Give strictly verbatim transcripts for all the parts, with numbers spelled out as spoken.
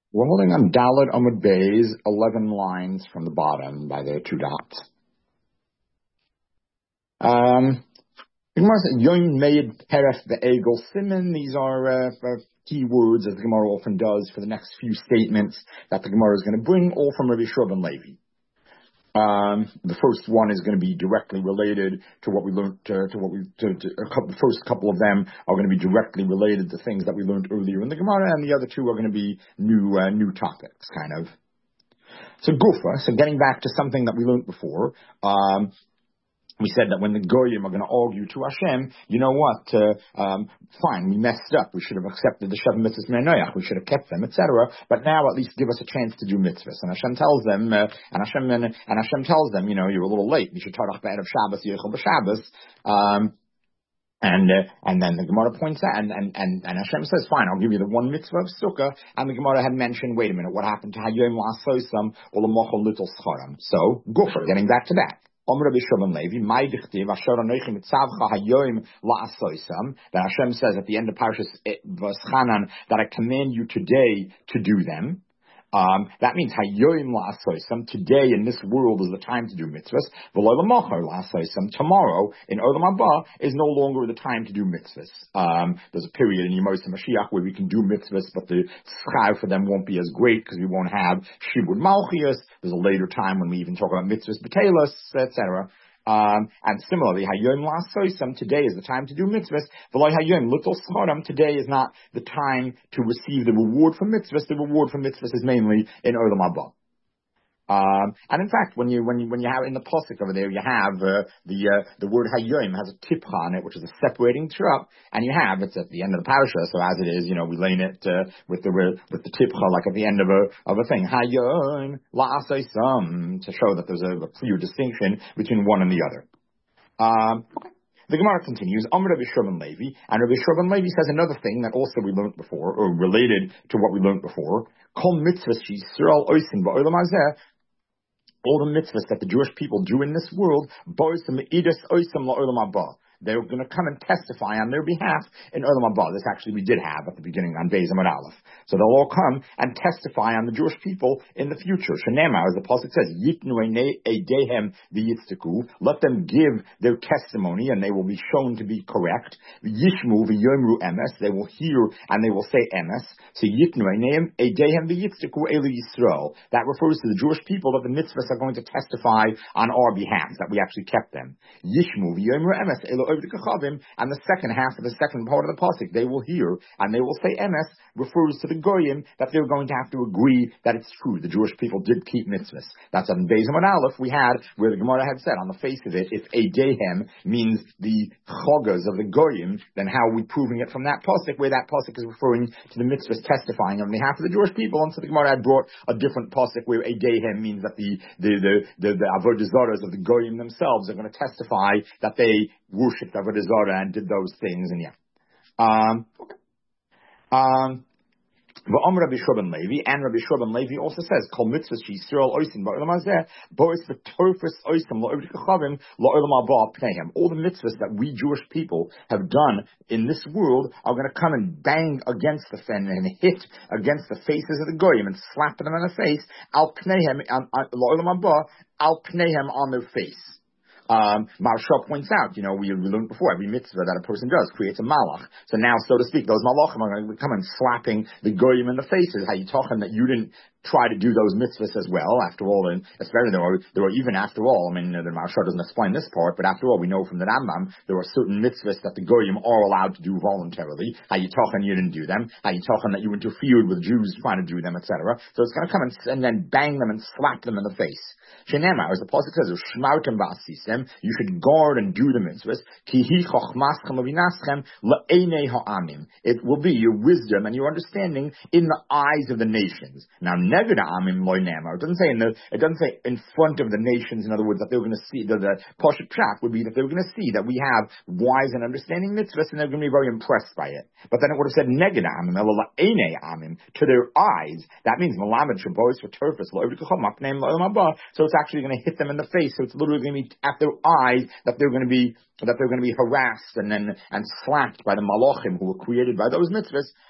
We're holding on Dalet Amud Beis, eleven lines from the bottom by the two dots. Um, Yom Meid Peref Ve'egel Simen. These are uh, key words, as the Gemara often does, for the next few statements that the Gemara is going to bring, all from Rabbi Shua ben Levi. Um, the first one is going to be directly related to what we learned, to, to what we, to, to, a couple, the first couple of them are going to be directly related to things that we learned earlier in the Gemara, and the other two are going to be new, uh, new topics, kind of. So Gufa, so getting back to something that we learned before, um, we said that when the Goyim are going to argue to Hashem, you know what, uh, um, fine, we messed up. We should have accepted the Shavim Mitzvahs Me'anoyach. We should have kept them, et cetera. But now at least give us a chance to do mitzvahs. And Hashem tells them, uh, and Hashem and, and Hashem tells them, you know, you're a little late. You should tarach ba'erev Shabbos, yichel b'Shabbos. Um, and uh, and then the Gemara points out, and, and, and, and Hashem says, fine, I'll give you the one mitzvah of Sukkah. And the Gemara had mentioned, wait a minute, what happened to Hayom La'asosam or L'mochol Little Scharam? So, Gufa, getting back to that. That Hashem says at the end of Parashas V'aschanan that I command you today to do them. Um, that means Hayoim la'asoisam, today in this world is the time to do mitzvahs. V'lo l'machar la'asoisam, tomorrow in Olam Haba is no longer the time to do mitzvahs. Um, there's a period in Yemos HaMashiach where we can do mitzvahs, but the schar for them won't be as great because we won't have shibud malchias. There's a later time when we even talk about mitzvahs, betelos, et cetera. Um, and similarly, Hayom la'asoisam, today is the time to do mitzvahs. V'lo Hayom little scharam, today is not the time to receive the reward for mitzvahs. The reward for mitzvahs is mainly in Olam Haba. Um, and in fact, when you when you when you have in the pasuk over there, you have uh, the uh, the word Hayom has a tipcha on it, which is a separating trup, and you have it's at the end of the parasha. So as it is, you know, we lane it uh, with the with the tipcha like at the end of a of a thing Hayom la'asoisam, to show that there's a, a clear distinction between one and the other. Um, okay. The Gemara continues, Amr Rabbi Shua ben Levi, and Rabbi Shua ben Levi says another thing that also we learned before, or related to what we learned before. Kol mitzvahs Yisrael oisin ba'olam hazeh. All the mitzvahs that the Jewish people do in this world, they're going to come and testify on their behalf in Olam Haba. This actually we did have at the beginning on Beis Amud Aleph. So they'll all come and testify on the Jewish people in the future. Shenema, as the pasuk says, Yitnu eidehem v'yitzteku. Let them give their testimony, and they will be shown to be correct. Yishmu v'yomru emes. They will hear and they will say emes. So Yitnu eidehem v'yitzteku elu Yisrael. That refers to the Jewish people that the mitzvahs are going to testify on our behalf, that we actually kept them. Yishmu v'yomru emes elu. And the second half of the second part of the pasuk, they will hear and they will say emes, refers to the goyim that they're going to have to agree that it's true. The Jewish people did keep mitzvahs. That's on Beis Amud Aleph we had where the Gemara had said on the face of it, if eidehem means the chogas of the goyim, then how are we proving it from that pasuk where that pasuk is referring to the mitzvahs testifying on behalf of the Jewish people? And so the Gemara had brought a different pasuk where eidehem means that the the the the, the avodah zaras of the goyim themselves are going to testify that they worshipped Avodah Zarah and did those things, and yeah. Um, okay. Um, V'Amr Rabbi Shua ben Levi, and Rabbi Shua ben Levi also says, Kol mitzvahs Yisrael oisin ba'olam hazeh, bo'is v'torfus oisim la'ovid kachavim la'olam haba pneihem. All the mitzvahs that we Jewish people have done in this world are going to come and bang against the fen and hit against the faces of the goyim and slap them in the face, al pneihem, la'olam haba, al pneihem, on their face. Um, Maharsha points out, you know, we, we learned before, every mitzvah that a person does creates a malach. So now, so to speak, those malachim are going to come and slapping the goyim in the faces. How you talking that you didn't try to do those mitzvahs as well? After all, and especially there were, there were even after all, I mean, the Maharsha doesn't explain this part, but after all, we know from the Rambam, there are certain mitzvahs that the goyim are allowed to do voluntarily. How you talking you didn't do them? How you talking that you interfered with Jews trying to do them, et cetera. So it's going to come and, and then bang them and slap them in the face. Shenema, as the pasuk says, "Shmartem ba'asisem," you should guard and do the mitzvahs. Ki hi chochmaschem avinaschem le'enei ha'amim. It will be your wisdom and your understanding in the eyes of the nations. Now, neged ha'amim lo nema. It doesn't say in the. It doesn't say in front of the nations. In other words, that they were going to see. The, the pasuk pshat would be that they were going to see that we have wise and understanding mitzvahs, and they're going to be very impressed by it. But then it would have said neged ha'amim le'enei ha'amim, to their eyes. That means malamed shabos for turfus lo'ovid kacham apneim lo'olam haba. So it's actually going to hit them in the face. So it's literally going to be at their eyes that they're going to be that they're going to be harassed and then and slapped by the malachim who were created by those mitzvahs.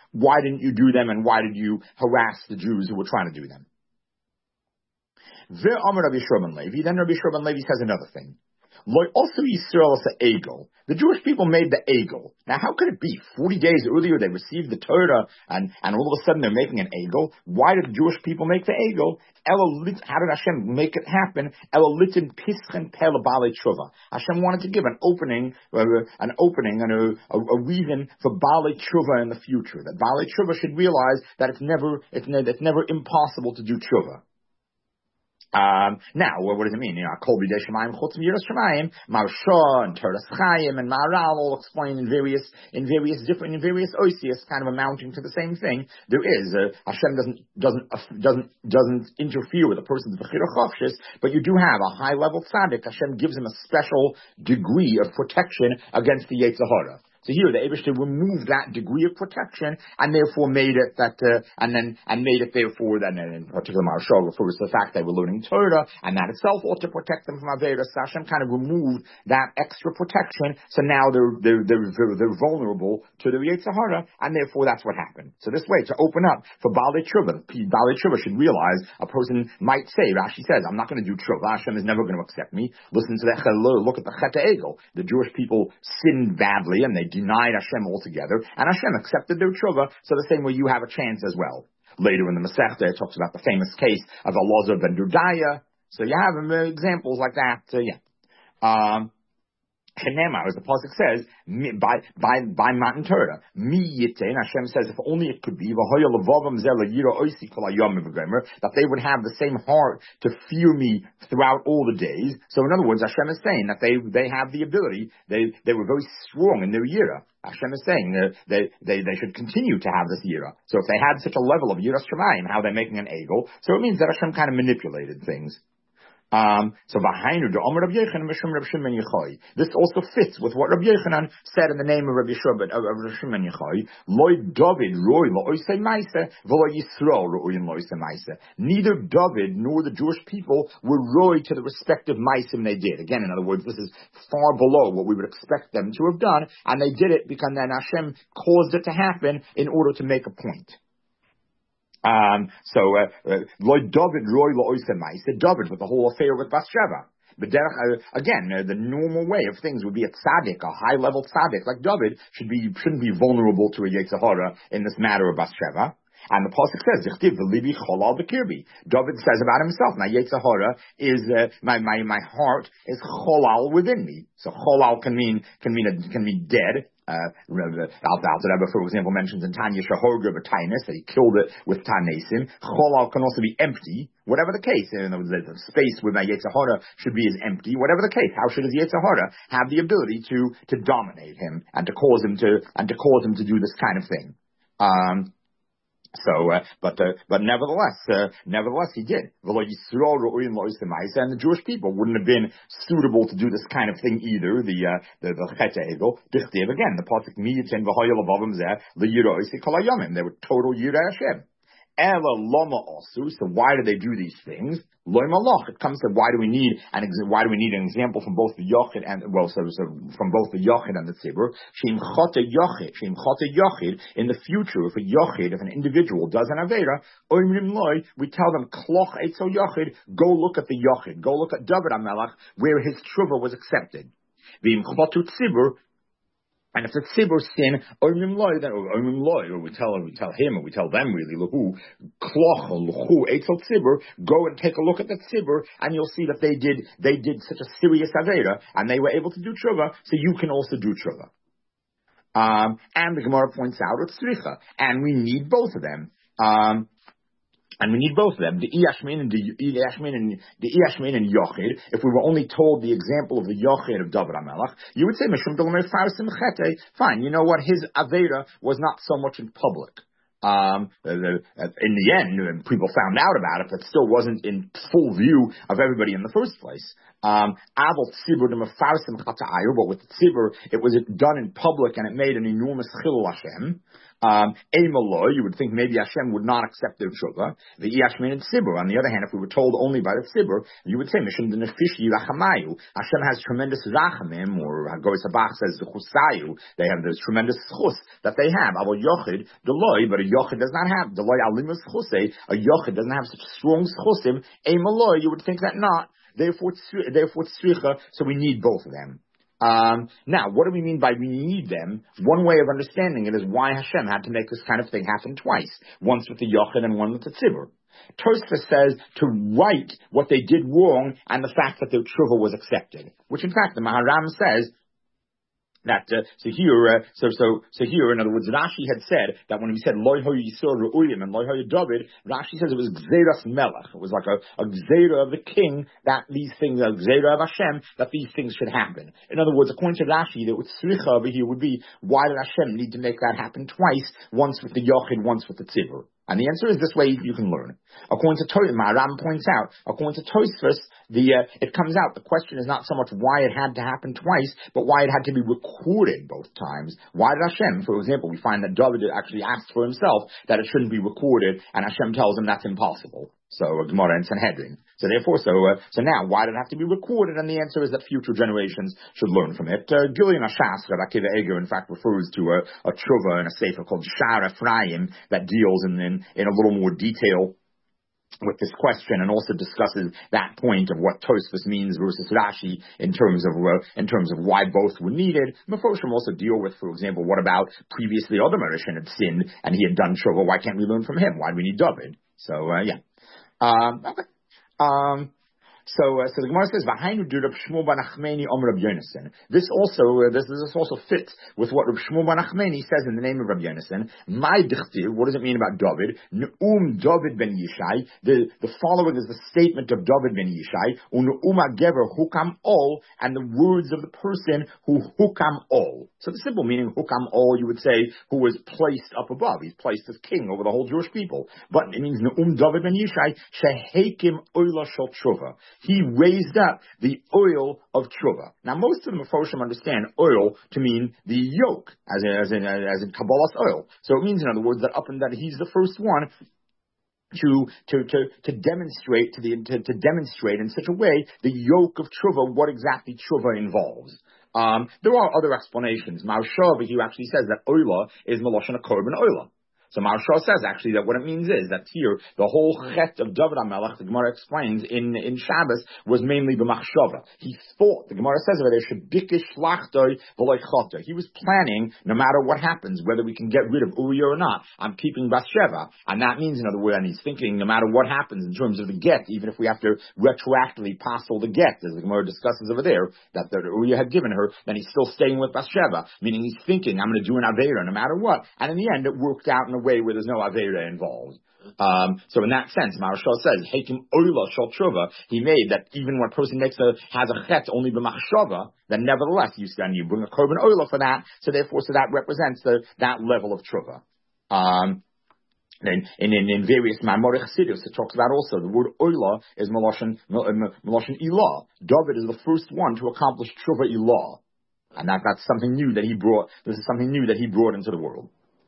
Why didn't you do them, and why did you harass the Jews who were trying to do them? Ve'amar Rabbi Yisrael ben Levi. Then Rabbi Yisrael ben Levi says another thing. Also Yisrael is the egel. The Jewish people made the egel. Now, how could it be? Forty days earlier, they received the Torah, and, and all of a sudden they're making an egel. Why did the Jewish people make the egel? How did Hashem make it happen? Hashem wanted to give an opening, uh, an opening, and a, a, a reason for Baalei Tshuva in the future. That Baalei Tshuva should realize that it's never, it's, ne- it's never impossible to do Tshuva. Um, now, what, what does it mean? You know, Kol B'dei Shemayim Chutz Miras Shemayim, Marsha and Toras Chaim and Maharal all explain in various, in various different, in various oisias, kind of amounting to the same thing. There is uh, Hashem doesn't doesn't uh, doesn't doesn't interfere with a person's Bechira Chofshis, but you do have a high level tzaddik. Hashem gives him a special degree of protection against the Yetzer Hara. So here, the Eibishter removed that degree of protection, and therefore made it that, uh, and then, and made it therefore, then in particular, Maharsha refers to the fact they were learning Torah, and that itself ought to protect them from Avera. So Hashem kind of removed that extra protection, so now they're, they're, they're, they're vulnerable to the Yetzer Hara, and therefore that's what happened. So this way, to open up for Baalei Tshuva, Baalei Tshuva should realize a person might say, Rashi says, I'm not going to do Tshuva, Hashem is never going to accept me. Listen to the, look at the Chet Egel. The Jewish people sinned badly, and they denied Hashem altogether, and Hashem accepted their tshuva, so the same way you have a chance as well. Later in the Masechta, it talks about the famous case of Elazar ben Dudaya, so you have uh, examples like that, uh, yeah. Um, Kenema, as the pasuk says, by by by Matan Torah, mi yitain. Hashem says, if only it could be that they would have the same heart to fear me throughout all the days. So, in other words, Hashem is saying that they they have the ability. They they were very strong in their yira. Hashem is saying uh, they, they they should continue to have this yira. So, if they had such a level of yiras shemayim, how they're making an egel, so it means that Hashem kind of manipulated things. Um, so V'hainu Omer Rabbi Yochanan Mishum Rabbi Shimon Yochai. This also fits with what Rabbi Yochanan said in the name of Rabbi Shimon Yochai. Loi David Roy Lo'osei Maisa V'lo Yisrael Roy Lo'osei Maisa. Neither David nor the Jewish people were roy to the respective Maisim they did. Again, in other words, this is far below what we would expect them to have done, and they did it because then Hashem caused it to happen in order to make a point. Um, so, Lloyd David, Roy Lo'oisemaisa, David with the whole affair with Bathsheba. But uh, again, uh, the normal way of things would be a tzaddik, a high-level tzaddik like David, should be shouldn't be vulnerable to a Yetzer Hara in this matter of Bathsheba. And the pasuk says, "Zichtiv v'libi cholal b'kirbi." David says about himself, "My Yetzer Hara is uh, my my my heart is cholal within me." So cholal can mean can mean a, can mean dead. Uh, Alter Rebbe, for example, mentions in Tanya Shahorga B'Tainus that he killed it with Tanesim. Cholal can also be empty. Whatever the case, in other words, the space where my Yetzer Hara should be is empty. Whatever the case, how should his Yetzer Hara have the ability to to dominate him and to cause him to and to cause him to do this kind of thing? Um, So, uh, but uh, but nevertheless, uh, nevertheless, he did. And the Jewish people wouldn't have been suitable to do this kind of thing either. The uh, the the Chet Egel, again, the pasuk miyitin v'hoyel abavim zeh l'yiroisi kol hayomim. They were total yirei Hashem. Ela lama also. So why do they do these things? Loy malach. It comes to why do we need an ex- why do we need an example from both the Yochid and well, so, so from both the Yochid and the Tzibur. Sheim chata Yochid. Sheim chata Yochid. In the future, if a Yochid, if an individual does an avera, oimrim loy, we tell them kloch etzo Yochid. Go look at the Yochid. Go look at David HaMelech where his tshuva was accepted. V'im chatu Tzibur. And if the tzibur sin, oimim loy, then oimim loy, or we tell we tell him, or we tell them really, lahu kloch lahu etzel tzibur, go and take a look at the tzibur, and you'll see that they did they did such a serious avera, and they were able to do tshuva, so you can also do tshuva. Um, and the Gemara points out it's tzricha, and we need both of them. Um, And we need both of them, the Iyashmin and the Iyashmin and the Iyashmin and Yochid. If we were only told the example of the Yochid of David HaMelech, you would say, fine, you know what, his Avera was not so much in public. Um, in the end, people found out about it, but still wasn't in full view of everybody in the first place. Um, but with the tzibur, it was done in public and it made an enormous chilul Hashem. Um, you would think maybe Hashem would not accept their tshuva. The Iyashmin and Tzibur. On the other hand, if we were told only by the Tzibur, you would say, Mishum Nefishi Rachamayu. Hashem has tremendous rachamim, or Hagoy Sabach says the Chusayu. They have this tremendous chus that they have. Avo Yochid, Deloy, but a Yochid does not have. Deloy Alimus Chusei, a Yochid doesn't have such strong chusim. Eimaloy, you would think that not. Therefore, therefore tzricha. So we need both of them. Um, now, what do we mean by we need them? One way of understanding it is why Hashem had to make this kind of thing happen twice, once with the Yochid and one with the Tzibur. Tosfos says to write what they did wrong and the fact that their tshuva was accepted, which in fact the Maharam says that uh, so here, uh, so so so here, in other words, Rashi had said that when he said Loi Ho Yisur Re'uyim and Loi Ho David, Rashi says it was Gzeras Melech. It was like a, a Gzera of the king that these things, a Gzera of Hashem, that these things should happen. In other words, according to Rashi, that what Tzricha over here would be, why did Hashem need to make that happen twice? Once with the Yochid, once with the Tzibur. And the answer is this way you can learn. According to Tosfos, Maharam points out, according to Tosfos, the uh, it comes out, the question is not so much why it had to happen twice, but why it had to be recorded both times. Why did Hashem, for example, we find that David actually asked for himself that it shouldn't be recorded, and Hashem tells him that's impossible. So, uh, Gemara and Sanhedrin. So therefore, so uh, so now, why did it have to be recorded? And the answer is that future generations should learn from it. Uh, Gilion Ashas, Rav Akiva Eger, in fact, refers to a, a tshuva in a sefer called Shar Ephraim that deals in, in, in a little more detail with this question, and also discusses that point of what Tosfos means versus Rashi in terms of uh, in terms of why both were needed. Mefoshim also deal with, for example, what about previously other Marishan had sinned and he had done tshuva? Why can't we learn from him? Why do we need David? So uh, yeah. Um, okay. Um, So, uh, so the Gemara says, "V'hainu du Reb Shmuel bar Nachmani Om Reb Yonasan." This also, uh, this, this also fits with what Reb Shmuel bar Nachmani says in the name of Reb Yonasan. My dichtiv. What does it mean about David? Ne'um David ben Yishai. The the following is the statement of David ben Yishai. U'ne'um hagever hukam ol, and the words of the person who hukam ol. So the simple meaning hukam ol, you would say, who was placed up above. He's placed as king over the whole Jewish people. But it means Ne'um David ben Yishai shehekim oila shel tshuva. He raised up the oil of tshuva. Now, most of the Mefoshim understand oil to mean the yoke, as in, as in, as in Kabbalah's oil. So it means, in other words, that up and that he's the first one to to to to demonstrate to the to, to demonstrate in such a way the yoke of tshuva, what exactly tshuva involves. Um, there are other explanations. Maharsha here actually says that oila is Meloshon Korban oila. So Maharsha says actually that what it means is that here the whole chet of David HaMelech, the Gemara explains in in Shabbos, was mainly b'machshava. He thought, the Gemara says over there, shebikish lachtoi v'loy chotoi. He was planning, no matter what happens, whether we can get rid of Uriah or not, I'm keeping Bathsheba, and that means, in other words, and he's thinking, no matter what happens in terms of the get, even if we have to retroactively passel the get, as the Gemara discusses over there, that the Uriah had given her, then he's still staying with Bathsheba, meaning he's thinking, I'm going to do an Aveira no matter what, and in the end it worked out in a way where there's no Aveira involved. Um, so in that sense, Maharsha says, Heikim Oila Shal Tshuva, he made that even when a person makes a, has a chet only b'machshava, then nevertheless you stand, you bring a Korban Oila for that, so therefore, so that represents the, that level of Tshuva. Um, Then in, in, in various Ma'amorei Chassidus, it talks about also the word Oila is Meloshen, Meloshen Ilah. David is the first one to accomplish Tshuva Ilah. And that, that's something new that he brought, this is something new that he brought into the world.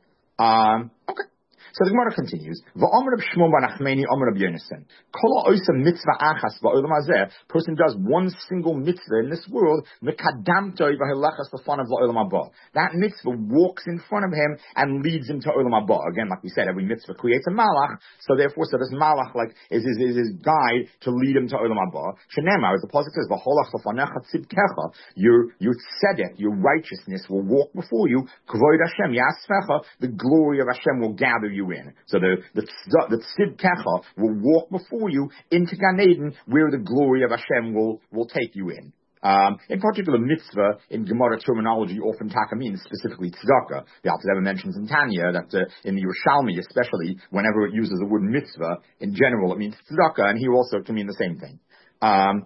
Um, okay. So the Gemara continues. V'omer Reb Shmuel bar Nachmani, Omer Reb Yonasan. Kol ha'osa mitzvah achas ba'olam hazeh. Person does one single mitzvah in this world. Mekadamtoi v'helachas l'fanav la'olam haba. That mitzvah walks in front of him and leads him to olam haba. Again, like we said, every mitzvah creates a malach. So therefore, so this malach like is is, is his guide to lead him to olam haba. Shenema, as the pasuk says, v'holach l'fanecha tzidkecha. Your your tzedek, your righteousness will walk before you. K'vod Hashem yasmecha. The glory of Hashem will gather you in. So the the the tzidkecha will walk before you into Gan Eden, where the glory of Hashem will will take you in. Um, in particular, mitzvah in Gemara terminology often taka means specifically tzedakah. The Alter Rebbe mentions in Tanya that uh, in the Yerushalmi, especially, whenever it uses the word mitzvah in general, it means tzedakah, and here also it can mean the same thing. Um,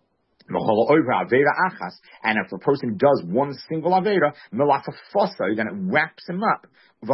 And if a person does one single Avera, then it wraps him up,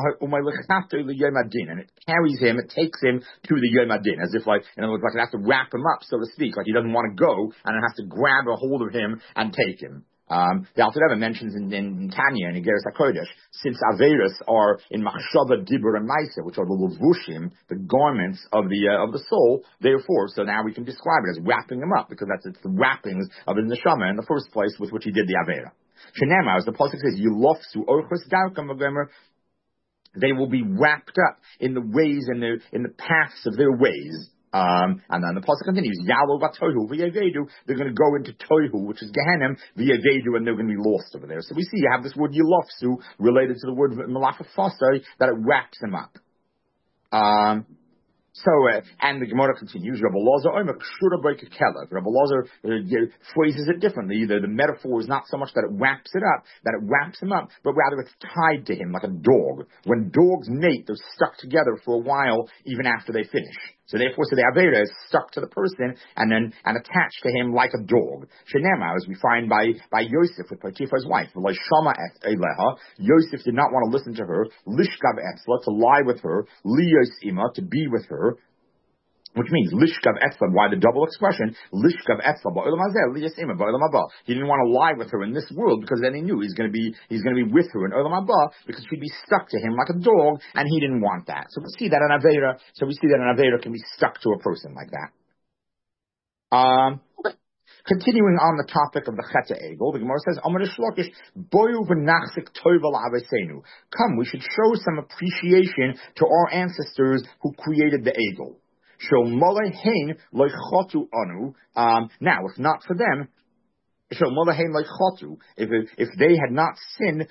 and it carries him, it takes him to the Yom Adin, as if like, in other words, like it has to wrap him up, so to speak, like he doesn't want to go, and it has to grab a hold of him and take him. Um, the Alter Rebbe mentions in, in Tanya and Igeres HaKodesh, since Averis are in Machshava, Dibur, and Maisa, which are the Levushim, the garments of the uh, of the soul, therefore, so now we can describe it as wrapping them up, because that's it's the wrappings of his neshama in the first place with which he did the Avera. Shenema, as the Pasuk says, Yilofsu Orchus Darkam Vagomer, they will be wrapped up in the ways and the in the paths of their ways. Um, and then the pasuk continues, Yalo v'tohu v'yavedu, they're going to go into tohu, which is Gehenim, v'yavedu, and they're going to be lost over there. So we see you have this word yilofsu related to the word malachafasai, that it wraps them up. Um, So, uh, and the Gemara continues, Rabbi Lazar, Rabbi Lazar uh, phrases it differently. The, the metaphor is not so much that it wraps it up, that it wraps him up, but rather it's tied to him like a dog. When dogs mate, they're stuck together for a while, even after they finish. So therefore, so the Avera is stuck to the person and then and attached to him like a dog. Shenema, as we find by by Yosef with Potiphar's wife, Yosef did not want to listen to her. Lishkav etzla, to lie with her. Liyos ima, to be with her. Which means lishkav etzla. Why the double expression? Lishkav etzla ba'olam hazeh liyos ima ba'olam haba. He didn't want to lie with her in this world because then he knew he's going to be he's going to be with her in olam haba because she'd be stuck to him like a dog, and he didn't want that. So we see that an Avera. So we see that an Avera can be stuck to a person like that. Um. Continuing on the topic of the Chet Egel, the Gemara says, Amar Shlokish, Boyu v'nachzik toivel avesenu. Come, we should show some appreciation to our ancestors who created the Egel. Um, now, if not for them, if if they had not sinned,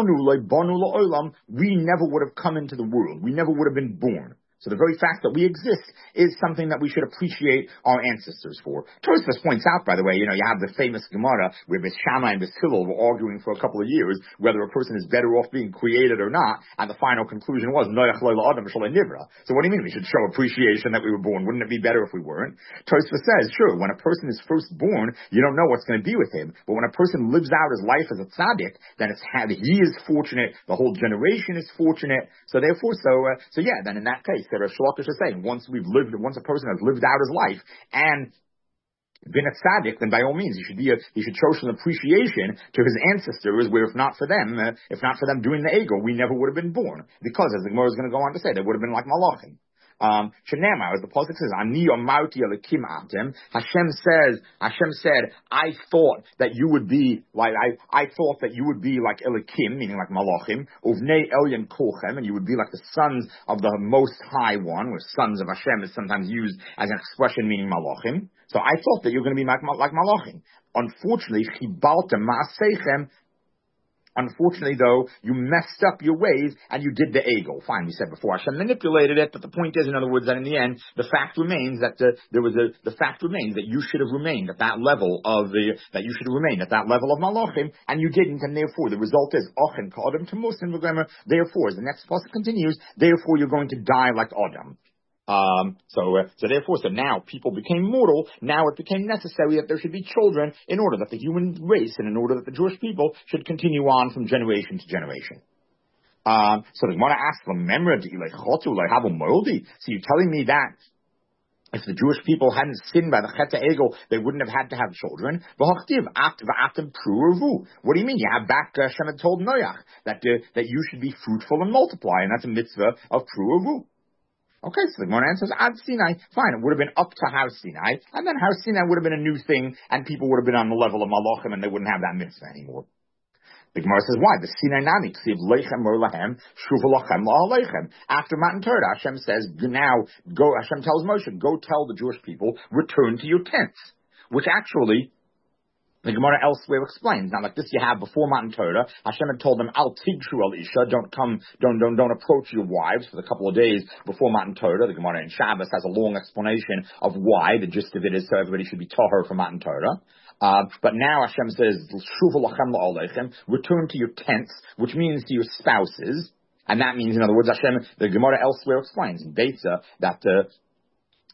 we never would have come into the world. We never would have been born. So the very fact that we exist is something that we should appreciate our ancestors for. Tosfos points out, by the way, you know, you have the famous Gemara where Beis Shammai and Beis Hillel were arguing for a couple of years whether a person is better off being created or not, and the final conclusion was, Noach lo la'adam shalei nivra. So what do you mean we should show appreciation that we were born? Wouldn't it be better if we weren't? Tosfos says, sure, when a person is first born, you don't know what's going to be with him, but when a person lives out his life as a tzaddik, then it's had, he is fortunate, the whole generation is fortunate, so therefore, so, uh, so yeah, then in that case, that Rav Shlokish is saying, once we've lived, once a person has lived out his life and been a tzaddik, then by all means, he should be a, he should show some appreciation to his ancestors, where if not for them, uh, if not for them doing the ego, we never would have been born. Because, as the Gemara is going to go on to say, they would have been like malachim. Um, Shenema, as the pasuk says, Ani Amauti Elikim Atem. Hashem says, Hashem said, I thought that you would be like, I, I thought that you would be like Elikim, meaning like Malachim, Uvnei Elyon Kolchem, and you would be like the sons of the Most High One, where sons of Hashem is sometimes used as an expression meaning Malachim. So I thought that you're going to be like, like Malachim. Unfortunately, Chibalta Ma'asechem. Unfortunately, though, you messed up your ways and you did the ego. Fine, we said before, Hashem manipulated it, but the point is, in other words, that in the end, the fact remains that uh, there was a, the fact remains that you should have remained at that level of the, that you should have remained at that level of Malachim, and you didn't, and therefore the result is, Ochen ka'adam t'musin v'gomer, therefore, as the next passage continues, therefore you're going to die like Adam. Um, so, uh, so therefore, so now people became mortal. Now it became necessary that there should be children in order that the human race and in order that the Jewish people should continue on from generation to generation. Um, so the Gemara asks them, so you're telling me that if the Jewish people hadn't sinned by the Chet Egel, they wouldn't have had to have children. What do you mean? You have back, uh, Hashem had told Noach that, uh, that you should be fruitful and multiply, and that's a mitzvah of Pru'avu. Okay, so the Gemara answers, Ad Sinai, fine, it would have been up to Har Sinai, and then Har Sinai would have been a new thing, and people would have been on the level of Malachim, and they wouldn't have that mitzvah anymore. The Gemara says, why? The Sinai Nami, Ksiv Leichem Or Lahem, Shuvah Lachem La'alechem. After Matan Torah, Hashem says, now, go, Hashem tells Moshe, go tell the Jewish people, return to your tents. Which actually, the Gemara elsewhere explains. Now, like this you have before Matan Torah, Hashem had told them, Al Tigshu Al Isha, don't come, don't, don't, don't approach your wives for the couple of days before Matan Torah. The Gemara in Shabbos has a long explanation of why. The gist of it is so everybody should be tahor for Matan Torah. Uh, but now Hashem says, Shuvu lachem la'alechem, return to your tents, which means to your spouses. And that means, in other words, Hashem, the Gemara elsewhere explains in Beitza that, uh,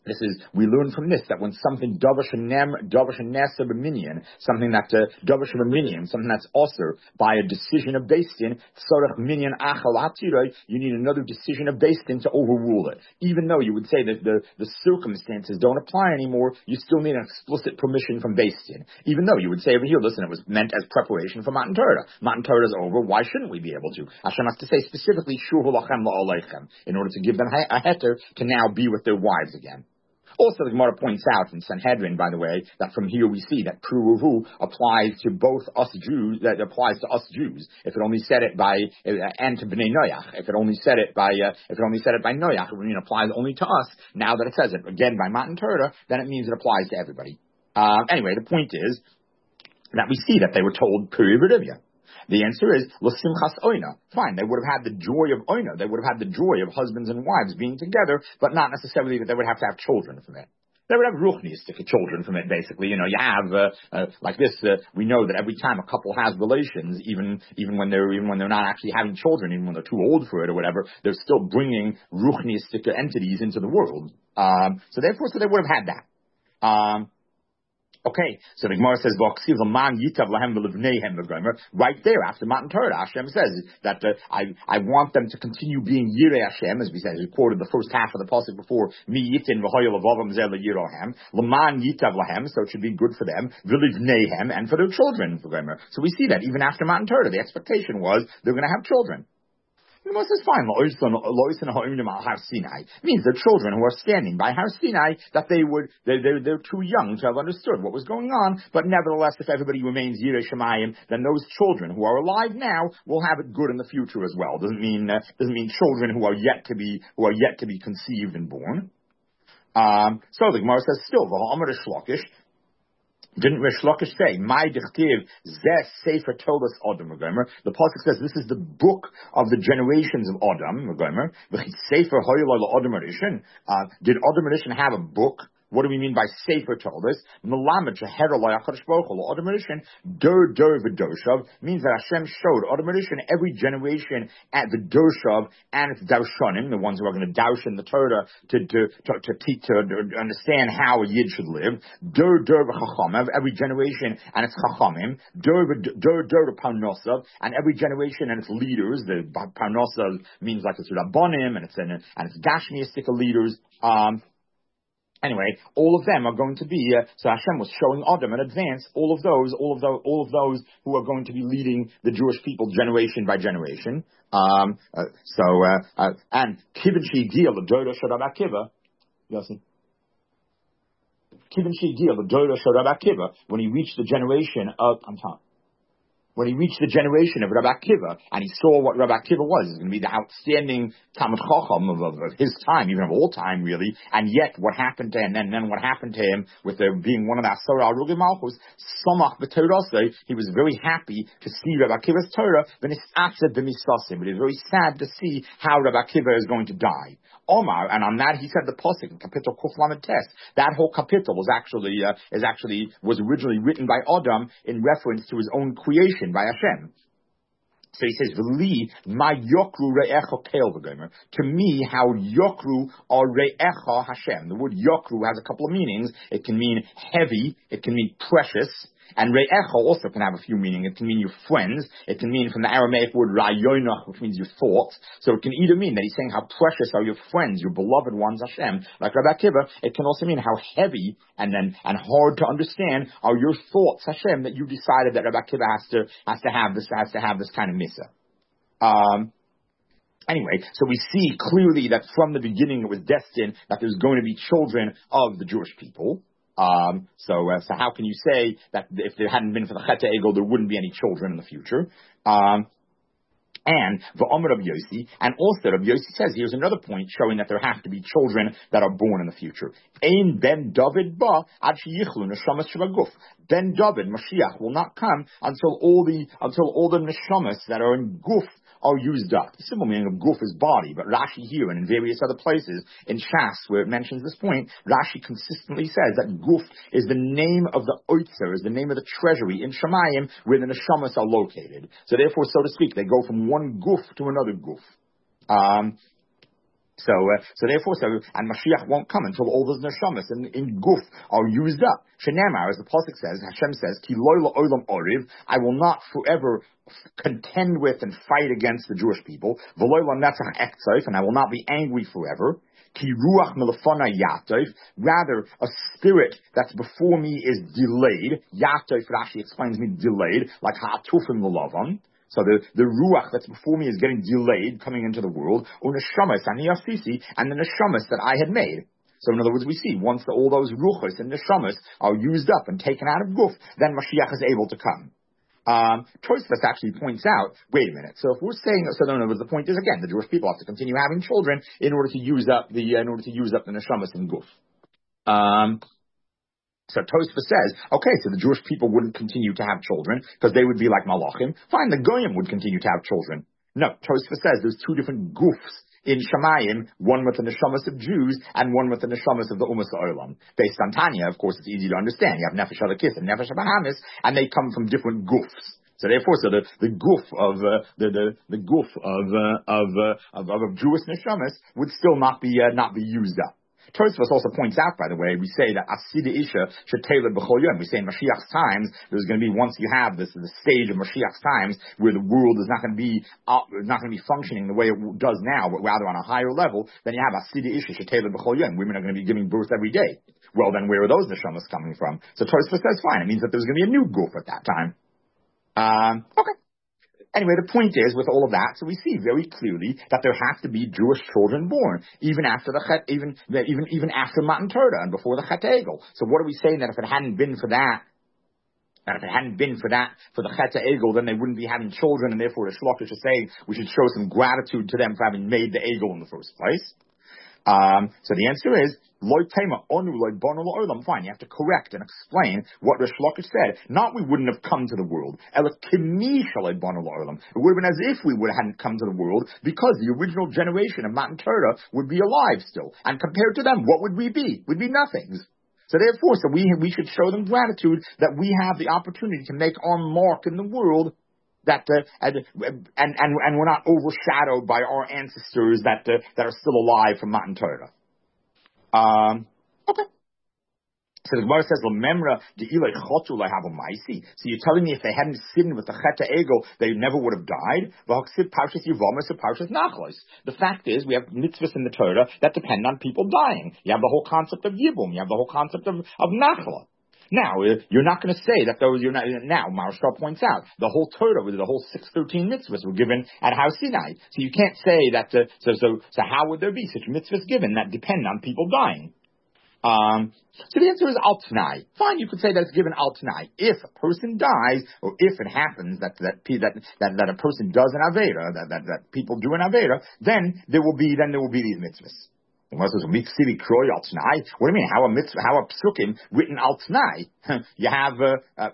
This is, we learn from this that when something davar shenem, davar shenesa b'minyan, something that uh, davar shenem, something that's also by a decision of Beis Din, tzarech minyan achal atiroi, you need another decision of Beis Din to overrule it. Even though you would say that the, the circumstances don't apply anymore, you still need an explicit permission from Beis Din. Even though you would say over here, listen, it was meant as preparation for Matan Torah. Matan Torah is over, why shouldn't we be able to? Hashem has to say specifically, shuhu lachem la'aleichem, in order to give them a heter to now be with their wives again. Also, the Gemara points out in Sanhedrin, by the way, that from here we see that Pruruhu applies to both us Jews, that applies to us Jews. If it only said it by, and to Bnei Noach, if it only said it by, uh, if it only said it by Noach, it applies only to us. Now that it says it again by Matan Torah, then it means it applies to everybody. Uh, anyway, the point is that we see that they were told Puri V'Rivya. The answer is l'simchas oina. Fine, they would have had the joy of oina. They would have had the joy of husbands and wives being together, but not necessarily that they would have to have children from it. They would have ruchnistic children from it, basically. You know, you have uh, uh, like this. Uh, we know that every time a couple has relations, even even when they're even when they're not actually having children, even when they're too old for it or whatever, they're still bringing ruchnistic entities into the world. Um, so therefore, so they would have had that. Um, Okay, so the Gemara says, right there after Matan Torah, Hashem says that uh, I I want them to continue being Yirei Hashem, as we said, we quoted the first half of the pasuk before, Mi Yitin v'hoyel avavam zeh leyirohem, l'man yitav lahem, so it should be good for them, v'livneihem, and for their children. So we see that even after Matan Torah, the expectation was they're going to have children. The Gemara says, fine, means the children who are standing by Har Sinai, that they would, they, they, they're too young to have understood what was going on, but nevertheless, if everybody remains Yirei Shemayim, then those children who are alive now will have it good in the future as well. Doesn't mean, uh, doesn't mean children who are yet to be, who are yet to be conceived and born. Um, so the Gemara says, still, V'ha'amar Shlokish, didn't Rish Lakish say, My dichtiv zeh sefer tolas Adam, the pasuk says this is the book of the generations of Adam, sefer hoyel Adam Rishon. Did Adam Rishon have a book? What do we mean by Sefer Toldus? Melamed sheher lo HaKadosh Baruch Hu Adam Rishon dur dur v'doshav means that Hashem showed Adam Rishon every generation at the doshav and its darshanim, the ones who are going to daush in the Torah to to to to, teach, to, to understand how a yid should live. Dur dur v'chachamav, every generation and its chachamim. Dur dur dur parnosav, and every generation and its leaders. The parnosav means like it's rabbanim and it's an, and it's gashmiistic leaders. Um. Anyway, all of them are going to be, uh, so Hashem was showing Adam in advance all of those, all of those, all of those who are going to be leading the Jewish people generation by generation. Um, uh, so, uh, uh, and Kivin Shegiel, the Dodo Shadab Akiva, Yossi. Kivin Shegiel, the Dodo Shadab Akiva, when he reached the generation of, I'm sorry. When he reached the generation of Rabbi Akiva, and he saw what Rabbi Akiva was, he's going to be the outstanding Talmud Chacham of, of, of his time, even of all time, really. And yet, what happened to him, and then what happened to him with the, being one of the Asara Arugim Malchus, Samach b'Torah, he was very happy to see Rabbi Akiva's Torah, but it's after the Misasim. But it's very sad to see how Rabbi Akiva is going to die. Omar, and on that he said the pasuk in Kapitel Kuf Lamed Tes. That whole kapitel was actually uh, is actually was originally written by Adam in reference to his own creation by Hashem. So he says, "V'li my yokru re'echa kel v'gomer." To me, how yokru are re'echa Hashem. The word yokru has a couple of meanings. It can mean heavy. It can mean precious. And re'echa also can have a few meanings. It can mean your friends. It can mean from the Aramaic word ra'yonach, which means your thoughts. So it can either mean that he's saying how precious are your friends, your beloved ones, Hashem, like Rabbi Akiva. It can also mean how heavy and then and hard to understand are your thoughts, Hashem, that you decided that Rabbi Akiva has to has to have this has to have this kind of misa. Um. Anyway, so we see clearly that from the beginning it was destined that there's going to be children of the Jewish people. Um, so, uh, so how can you say that if there hadn't been for the Chet Egel, there wouldn't be any children in the future? Um, and the Omer of Yossi, and also Rabbi Yossi says, here's another point showing that there have to be children that are born in the future. Ein ben David ba ad sheyichlu neshamas shebaguf. Ben David, Mashiach, will not come until all the until all the neshamas that are in guf are used up. The simple meaning of guf is body, but Rashi here and in various other places in Shas where it mentions this point, Rashi consistently says that guf is the name of the oitzer, is the name of the treasury in Shemayim where the neshamas are located. So therefore, so to speak, they go from one guf to another guf. Um, So, uh, so therefore, so, and Mashiach won't come until all those neshamas in, in guf are used up. Shenamar, as the pasuk says, Hashem says, Ki lo olam oriv, I will not forever contend with and fight against the Jewish people. V'lo netzach ektzof, and I will not be angry forever. Ki ruach melefana yatov, rather a spirit that's before me is delayed. Yatov, Rashi explains me delayed, like ha'atufim l'lavan. So the, the ruach that's before me is getting delayed, coming into the world, or neshamas and the asisi, and the neshamas that I had made. So in other words, we see, once the, all those ruchos and neshamas are used up and taken out of guf, then Mashiach is able to come. Um, Tosfos actually points out, wait a minute, so if we're saying, so in other words, the point is, again, the Jewish people have to continue having children in order to use up the, in order to use up the neshamas and guf. Um, So Tosfos says, okay, so the Jewish people wouldn't continue to have children because they would be like malachim. Fine, the goyim would continue to have children. No, Tosfos says there's two different gufs in Shemayim, one with the neshamas of Jews and one with the neshamas of the Umas Olam. Based on Tanya, of course, it's easy to understand. You have Nefesh HaLakis and Nefesh HaBahamis, and they come from different gufs. So therefore, so the the guf of uh, the the the guf of uh, of, uh, of of Jewish neshamas would still not be uh, not be used up. Tosfos also points out, by the way, we say that Asida Isha should tailor b'chol yom. We say in Mashiach's times, there's going to be, once you have this, the stage of Mashiach's times, where the world is not going to be, uh, not going to be functioning the way it does now, but rather on a higher level, then you have Asida Isha should tailor b'chol yom. Women are going to be giving birth every day. Well, then where are those neshamas coming from? So Tosfos says, fine, it means that there's going to be a new guf at that time. Um, okay. Anyway, the point is, with all of that, so we see very clearly that there have to be Jewish children born, even after the Chet, even, even, even after Matan Torah and before the Chet Egel. So what are we saying, that if it hadn't been for that, that if it hadn't been for that, for the Chet Egel, then they wouldn't be having children, and therefore the Shlokish is saying we should show some gratitude to them for having made the Egel in the first place. Um, so the answer is, Loy tema onu loy bonu lo'olam. Fine, you have to correct and explain what Rish Lakish said. Not we wouldn't have come to the world. Ela kimi shaloi bonu lo'olam. It would have been as if we would hadn't come to the world, because the original generation of Matan Torah would be alive still. And compared to them, what would we be? We'd be nothings. So therefore, so we we should show them gratitude that we have the opportunity to make our mark in the world. That uh, and, and and and we're not overshadowed by our ancestors that uh, that are still alive from Matan Torah. Um, okay. So the Gemara says, "Lememra de'ilay chotu lahavu ma'isi." So you're telling me if they hadn't sinned with the Chet Egel, they never would have died. V'haksiv parshas Yevamos and parshas Nachos. The fact is, we have mitzvahs in the Torah that depend on people dying. You have the whole concept of Yibum. You have the whole concept of of Nachla. Now, you're not going to say that those, you're not, now, Maharshal points out, the whole Torah, the whole six hundred thirteen mitzvahs were given at Har Sinai. So you can't say that, uh, so, so, so how would there be such mitzvahs given that depend on people dying? Um, so the answer is al t'nai. Fine, you could say that it's given al t'nai. If a person dies, or if it happens that, that, that, that, that a person does an Avera, that, that, that people do an Avera, then there will be, then there will be these mitzvahs. What do you mean? How a mitzvah, how a psukim written al t'nai? You have, uh, uh,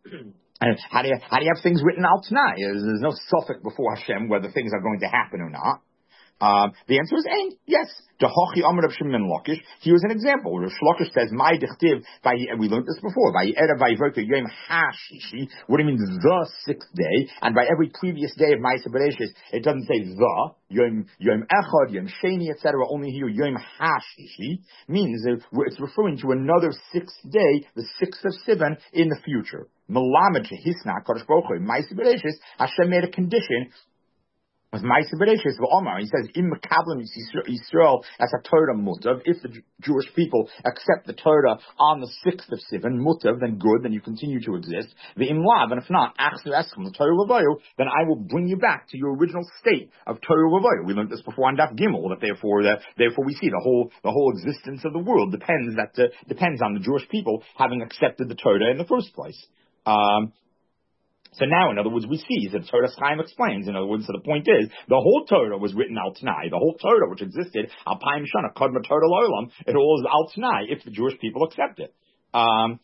how do you, how do you have things written al t'nai? There's, there's no suffix before Hashem whether things are going to happen or not. Um, the answer is ain't. Yes. Dehochi Amr of Shimon Lakish. Here's an example. Rav Shlokish says, "My dichtiv." We learned this before. By Erev Vayivoka Yom Hashishi. What do you mean the sixth day? And by every previous day of Ma'aser Bereshis, it doesn't say the Yom Yom Echad, Yom Sheni, et cetera. Only here Yom Hashishi means that it's referring to another sixth day, the sixth of Sivan in the future. Melamed Hisna Kodesh Baruch Hu Ma'aser Bereshis. Hashem made a condition. With Ma'aser Bereshis v'Omar, he says, "Im mekablim Yisrael as a Torah mutav." If the Jewish people accept the Torah on the sixth of Sivan mutav, then good, then you continue to exist. V'im lav, and if not, achzu eskom the Torah Lavayu, then I will bring you back to your original state of Torah Lavayu. We learned this before on Daf Gimel. That therefore, that therefore we see the whole the whole existence of the world depends that uh, depends on the Jewish people having accepted the Torah in the first place. Um, So now, in other words, we see that Torah Chaim explains. In other words, so the point is, the whole Torah was written al t'nai. The whole Torah, which existed, al payim shana, kodma Torah lo'olam, it all is al t'nai if the Jewish people accept it. Um,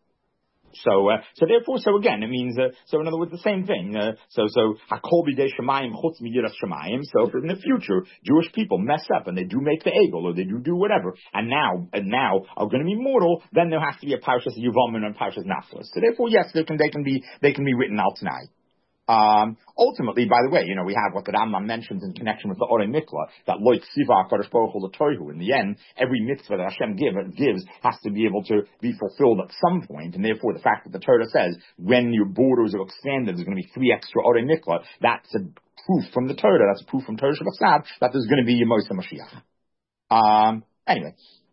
so, uh, so therefore, so again, it means, uh, so in other words, the same thing. Uh, so, so, hakol b'dei shemayim chutz miyiras shemayim. So, in the future, Jewish people mess up and they do make the egel or they do do whatever, and now, and now are going to be mortal. Then there has to be a parshas Yevamim and parshas Nachos. So, therefore, yes, they can, they can be, they can be written al t'nai. Um, ultimately, by the way, you know, we have what the Rambam mentions in connection with the Orei Mikla, that loy ksiva HaKadosh Baruch Hu l'toihu. In the end, every mitzvah that Hashem give, gives has to be able to be fulfilled at some point, and therefore the fact that the Torah says when your borders are expanded, there's going to be three extra Orei Mikla, that's a proof from the Torah, that's a proof from Torah Shabbat that there's going to be Yemos HaMashiach. Um, anyway.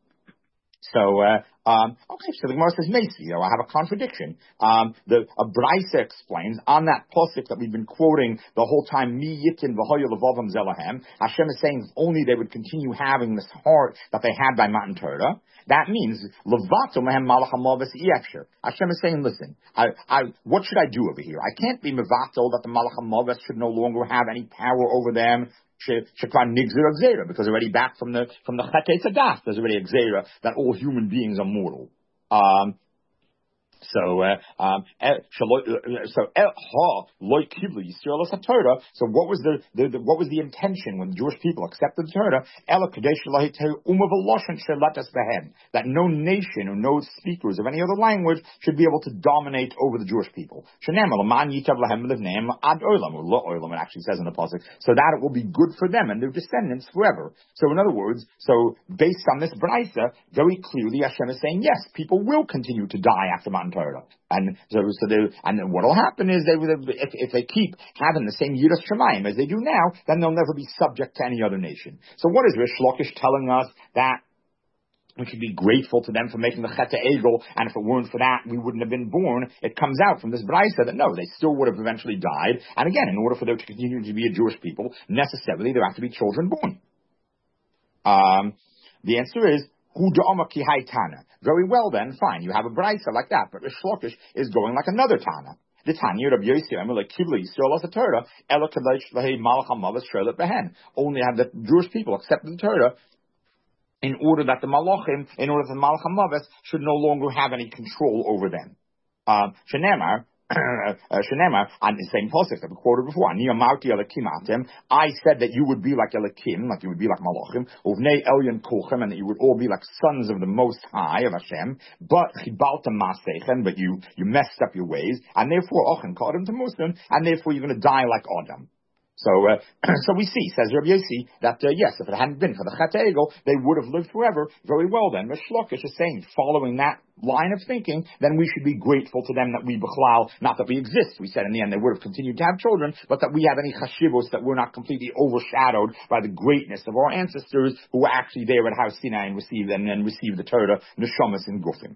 So, uh, um, okay, so the Gemara says, Macy, you know, I have a contradiction. Um, the, a Braisa explains, on that pasuk that we've been quoting the whole time, Mi yitin v'hoya levavam zelahem, Hashem is saying if only they would continue having this heart that they had by Matan Torah, that means, levato mehem malach hamavis yefsher. Hashem is saying, listen, I, I, what should I do over here? I can't be mevatel that the malach hamavis should no longer have any power over them, Shekran Nigzir Gzera, because already back from the from the Chetei Tzadas, there's already a Gzera that all human beings are mortal. Um, So, uh, um, so ha loy kiblu Yisrael as Torah. So, what was the, the, the what was the intention when the Jewish people accepted the Torah? Ela kadesh lahiteu umavaloshen shelatas behem, that no nation or no speakers of any other language should be able to dominate over the Jewish people. Shenema laman yitav lahem livneim ad olam, or lo olam, it actually says in the pasuk, so that it will be good for them and their descendants forever. So, in other words, so based on this brisa, very clearly Hashem is saying, yes, people will continue to die after Matan Torah. And so, so they, and then what will happen is they, if, if they keep having the same Yiras Shemayim as they do now, then they'll never be subject to any other nation. So what is Rish Lakish telling us? That we should be grateful to them for making the Chet Egel, and if it weren't for that, we wouldn't have been born. It comes out from this Braisa that no, they still would have eventually died. And again, in order for them to continue to be a Jewish people, necessarily there have to be children born. Um, the answer is, very well then, fine, you have a brisa like that, but Rish Lakish is going like another Tana. The Tanya Rabbi Yossi, I'm like Kibli Yisrael as a Torah, Ela Kadesh Lahei Malach HaMavos Shrelet Behen. Only have the Jewish people accept the Torah in order that the Malachim, in order that the Malach HaMavos should no longer have any control over them. Um, Shenemar, Shenema, on the same pasuk that we quoted before, I said that you would be like Elikim, like you would be like Malachim, Uvnei Elyon Kolchem, and that you would all be like sons of the Most High of Hashem, but Chibalta Masechem, but you, you messed up your ways, and therefore Ochen Kodem to Muslim, and therefore you're going to die like Adam. So, uh, so we see, says Rabbi Yossi, that uh, yes, if it hadn't been for the Chet Egel, they would have lived forever. Very well then, Rish Lakish is saying, following that line of thinking, then we should be grateful to them that we bechlal, not that we exist. We said in the end they would have continued to have children, but that we have any chashivos, that we're not completely overshadowed by the greatness of our ancestors who were actually there at Har Sinai and received and then received the Torah, Neshamas and Gufim.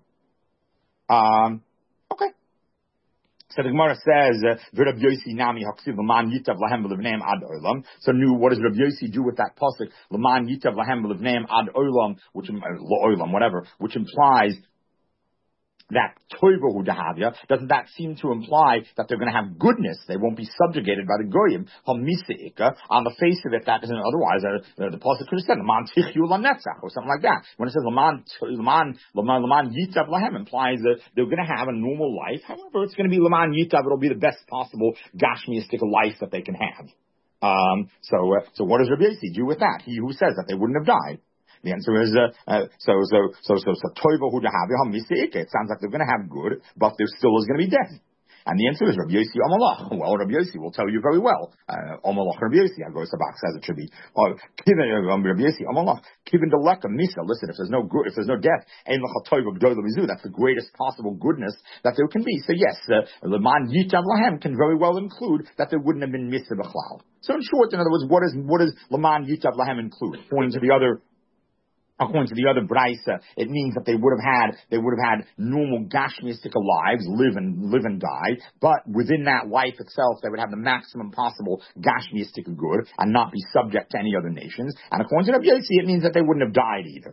Um, okay. So the Gemara says, "V'Rab Yossi nami haksiv l'man yitav lahem v'livneim ad olam." So, new, what does Rab Yossi do with that pasuk? L'man yitav lahem v'livneim ad olam, which lo olam, whatever, which implies that toivahu dahavya. Doesn't that seem to imply that they're going to have goodness? They won't be subjugated by the goyim. Hamiseika. On the face of it, that isn't. Otherwise, uh, the pasuk could have said "L'man tichyu lanetzach" or something like that. When it says "L'man L'man L'man L'man yitav lahem," implies that they're going to have a normal life. However, it's going to be L'man yitav. It'll be the best possible gashmiistic life that they can have. Um, so, uh, so what does Rabbi Yossi do with that? He who says that they wouldn't have died. The answer is, uh, uh, so, so, so, so, so, toivahu dahavya hamiseika. It sounds like they're going to have good, but there still is going to be death. And the answer is Rabbi Yossi Amalach. Well, Rabbi Yossi will tell you very well. Amalach Rabbi Yossi, I go to Sabach says it should be. Rabbi Yossi Amalach. Kivin deleka misa. Listen, if there's no good, if there's no death, ein l'cha toiv g'dol mizu. That's the greatest possible goodness that there can be. So yes, the man yitav lahem can very well include that there wouldn't have been misa b'chlal. So in short, in other words, what is what does leman yitav lahem include? According to the other. According to the other brisa, it means that they would have had they would have had normal gashmiistic lives, live and live and die. But within that life itself, they would have the maximum possible gashmiistic good and not be subject to any other nations. And according to Rabbi Yossi, it means that they wouldn't have died either.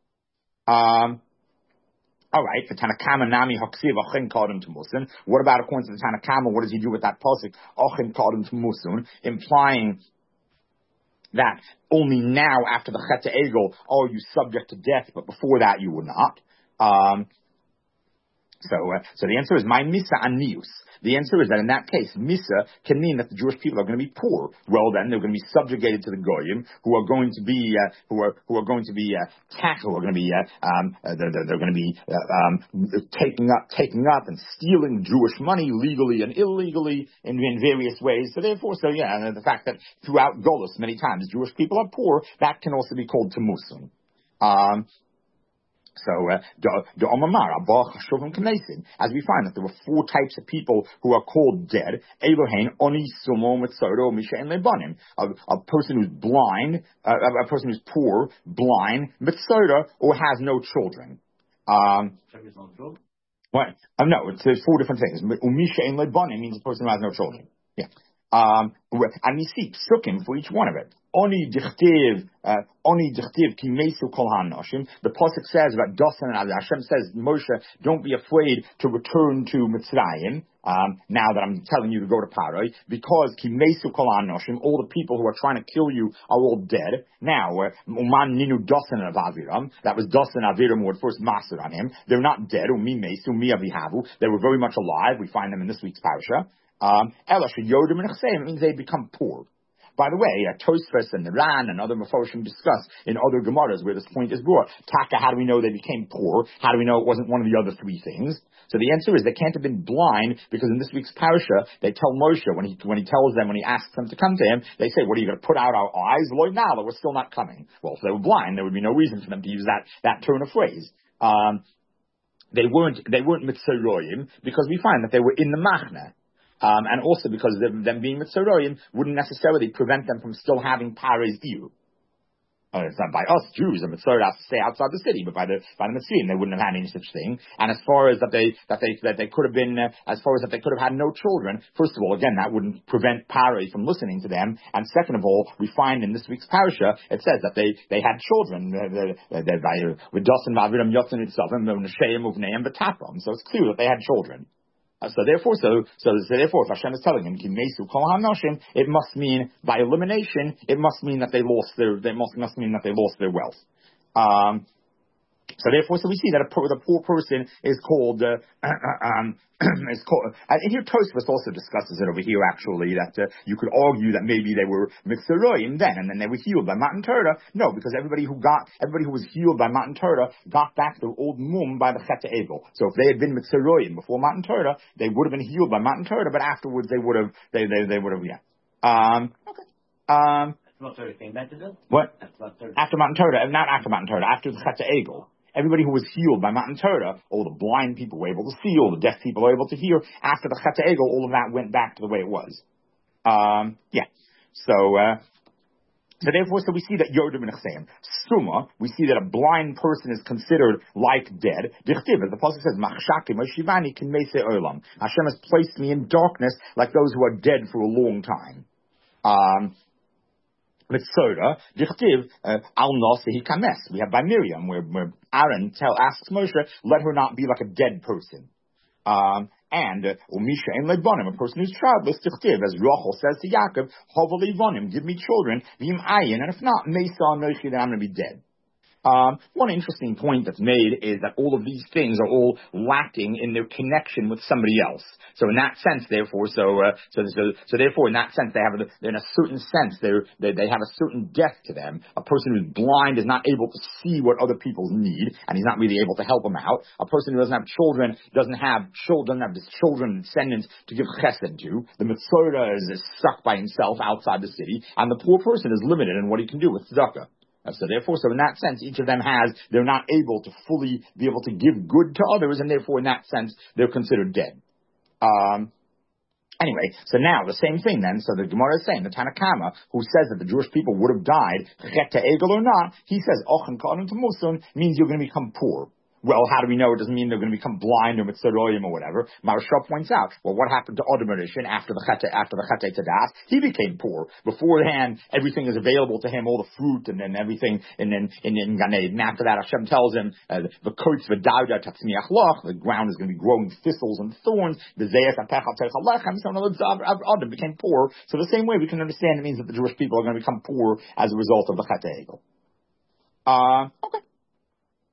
Um. All right, the Tanakama nami haksiv ochin kodem to musun. What about according to the Tanakama? What does he do with that pasuk ochin kodem to musun, implying that only now, after the Chet Egel, are you subject to death, but before that you were not. Um, So, uh, so the answer is my misa anius. The answer is that in that case, misa can mean that the Jewish people are going to be poor. Well, then they're going to be subjugated to the goyim, who are going to be, uh, who are who are going to be uh, taxed, who are going to be, uh, um, uh, they're, they're going to be uh, um, taking up, taking up, and stealing Jewish money legally and illegally in, in various ways. So therefore, so yeah, and the fact that throughout Golos many times Jewish people are poor, that can also be called temusim. Um, So, uh, the Omamar, as we find that there were four types of people who are called dead. Elohain, Oni, Sumo, Mitsodo, Misha, and Lebanim. A person who's blind, uh, a person who's poor, blind, Mitsoda, or has no children. Um, what? Um, no, it's, there's four different things. Umisha and Lebanim means a person who has no children. Yeah. Um, and we see psukim for each one of it. Oni dichtiv, uh, oni dichtiv ki mesu kol hanoshim. The pasuk says about Dosan and Hashem says, Moshe, don't be afraid to return to Mitzrayim. Um, now that I'm telling you to go to Paroi, because ki mesu kol hanoshim, all the people who are trying to kill you are all dead. Now, uman ninu Dosan of Aviram, that was Dosan Aviram who had first mastered on him. They're not dead. Umi mesu mi avihavu. They were very much alive. We find them in this week's parasha. Um, it means they become poor. By the way, uh, Tosfos and the Ran and other Mefoshim discuss in other Gemaras where this point is brought. Taka, how do we know they became poor? How do we know it wasn't one of the other three things? So the answer is they can't have been blind, because in this week's parasha, they tell Moshe, when he when he tells them, when he asks them to come to him, they say, what, are you going to put out our eyes? Lord, now we're still not coming. Well, if they were blind, there would be no reason for them to use that, that turn of phrase. Um, they weren't, they weren't Mitzrayim, because we find that they were in the Machna. Um, and also because them, them being Mitzrayim wouldn't necessarily prevent them from still having Pares Iru. Uh, it's not by us Jews, and Mitzrayim has to stay outside the city, but by the by the Mitzrayim they wouldn't have had any such thing. And as far as that they that they that they could have been, uh, as far as that they could have had no children, first of all, again, that wouldn't prevent Pares from listening to them. And second of all, we find in this week's parasha it says that they they had children. With Dosan Vaviram Yotzin Itzavim Neshayim Uvneim Betapram. So it's clear that they had children. Uh, so therefore, so, so so therefore, if Hashem is telling him Kimesu Kol Hanoshim, it must mean by elimination, it must mean that they lost their, they must must mean that they lost their wealth. Um, so therefore, so we see that a poor, the poor person is called, uh, um, is called, and here Tosfos also discusses it over here actually, that uh, you could argue that maybe they were Mitzrayim then, and then they were healed by Matan Torah. No, because everybody who got, everybody who was healed by Matan Torah got back their old mum by the Chet Egel. So if they had been Mitzrayim before Matan Torah, they would have been healed by Matan Torah, but afterwards they would have, they, they, they would have, yeah. Um, okay. Um, what? After Matan Torah, not after Matan Torah, after the Chet Egel. Everybody who was healed by Matan Torah, all the blind people were able to see, all the deaf people were able to hear. After the Chet Egel, all of that went back to the way it was. Um, yeah. So, uh, so therefore, so we see that Yodim and Chseim. Suma, we see that a blind person is considered like dead. Dichtiv, as the Apostle says, Machshakim, Oshivani, Kinmese Olam. Hashem has placed me in darkness like those who are dead for a long time. Um, Mitzoda, Dichtiv, Al Nasihi Kames. We have by Miriam, where, where Aaron tell, asks Moshe, let her not be like a dead person. Um, and, Umisha and Lebanim, a person who's childless, Dichtiv, as Rachel says to Yaakov, Hovel Lebanim, give me children, Vim Ayin, and if not, Mesa Nochi, then I'm going to be dead. Um, one interesting point that's made is that all of these things are all lacking in their connection with somebody else. So in that sense, therefore, so uh, so, so so therefore, in that sense, they have a, in a certain sense they're, they they have a certain depth to them. A person who's blind is not able to see what other people need, and he's not really able to help them out. A person who doesn't have children doesn't have children, doesn't have children and descendants to give chesed to. The Mitzvah is, is stuck by himself outside the city, and the poor person is limited in what he can do with tzedakah. So therefore, so in that sense, each of them has, they're not able to fully be able to give good to others, and therefore, in that sense, they're considered dead. Um, anyway, so now, the same thing then, so the Gemara is saying, the Tanakama, who says that the Jewish people would have died, chet egel or not, he says, ochem ka'adam t'musun, means you're going to become poor. Well, how do we know it doesn't mean they're going to become blind or mitzroyim or whatever? Maharsha points out, well, what happened to Adam Rishon after the Chet, after the Chet Tadas? He became poor. Beforehand, everything is available to him, all the fruit and then everything, and then in, in Gan Eden. After that, Hashem tells him, the koitz v'dauda tatzmiach loch, the ground is going to be growing thistles and thorns. The zeyas apechal terech halechem. So in other words, Adam became poor. So the same way we can understand it means that the Jewish people are going to become poor as a result of the Chet Egel. Uh, okay.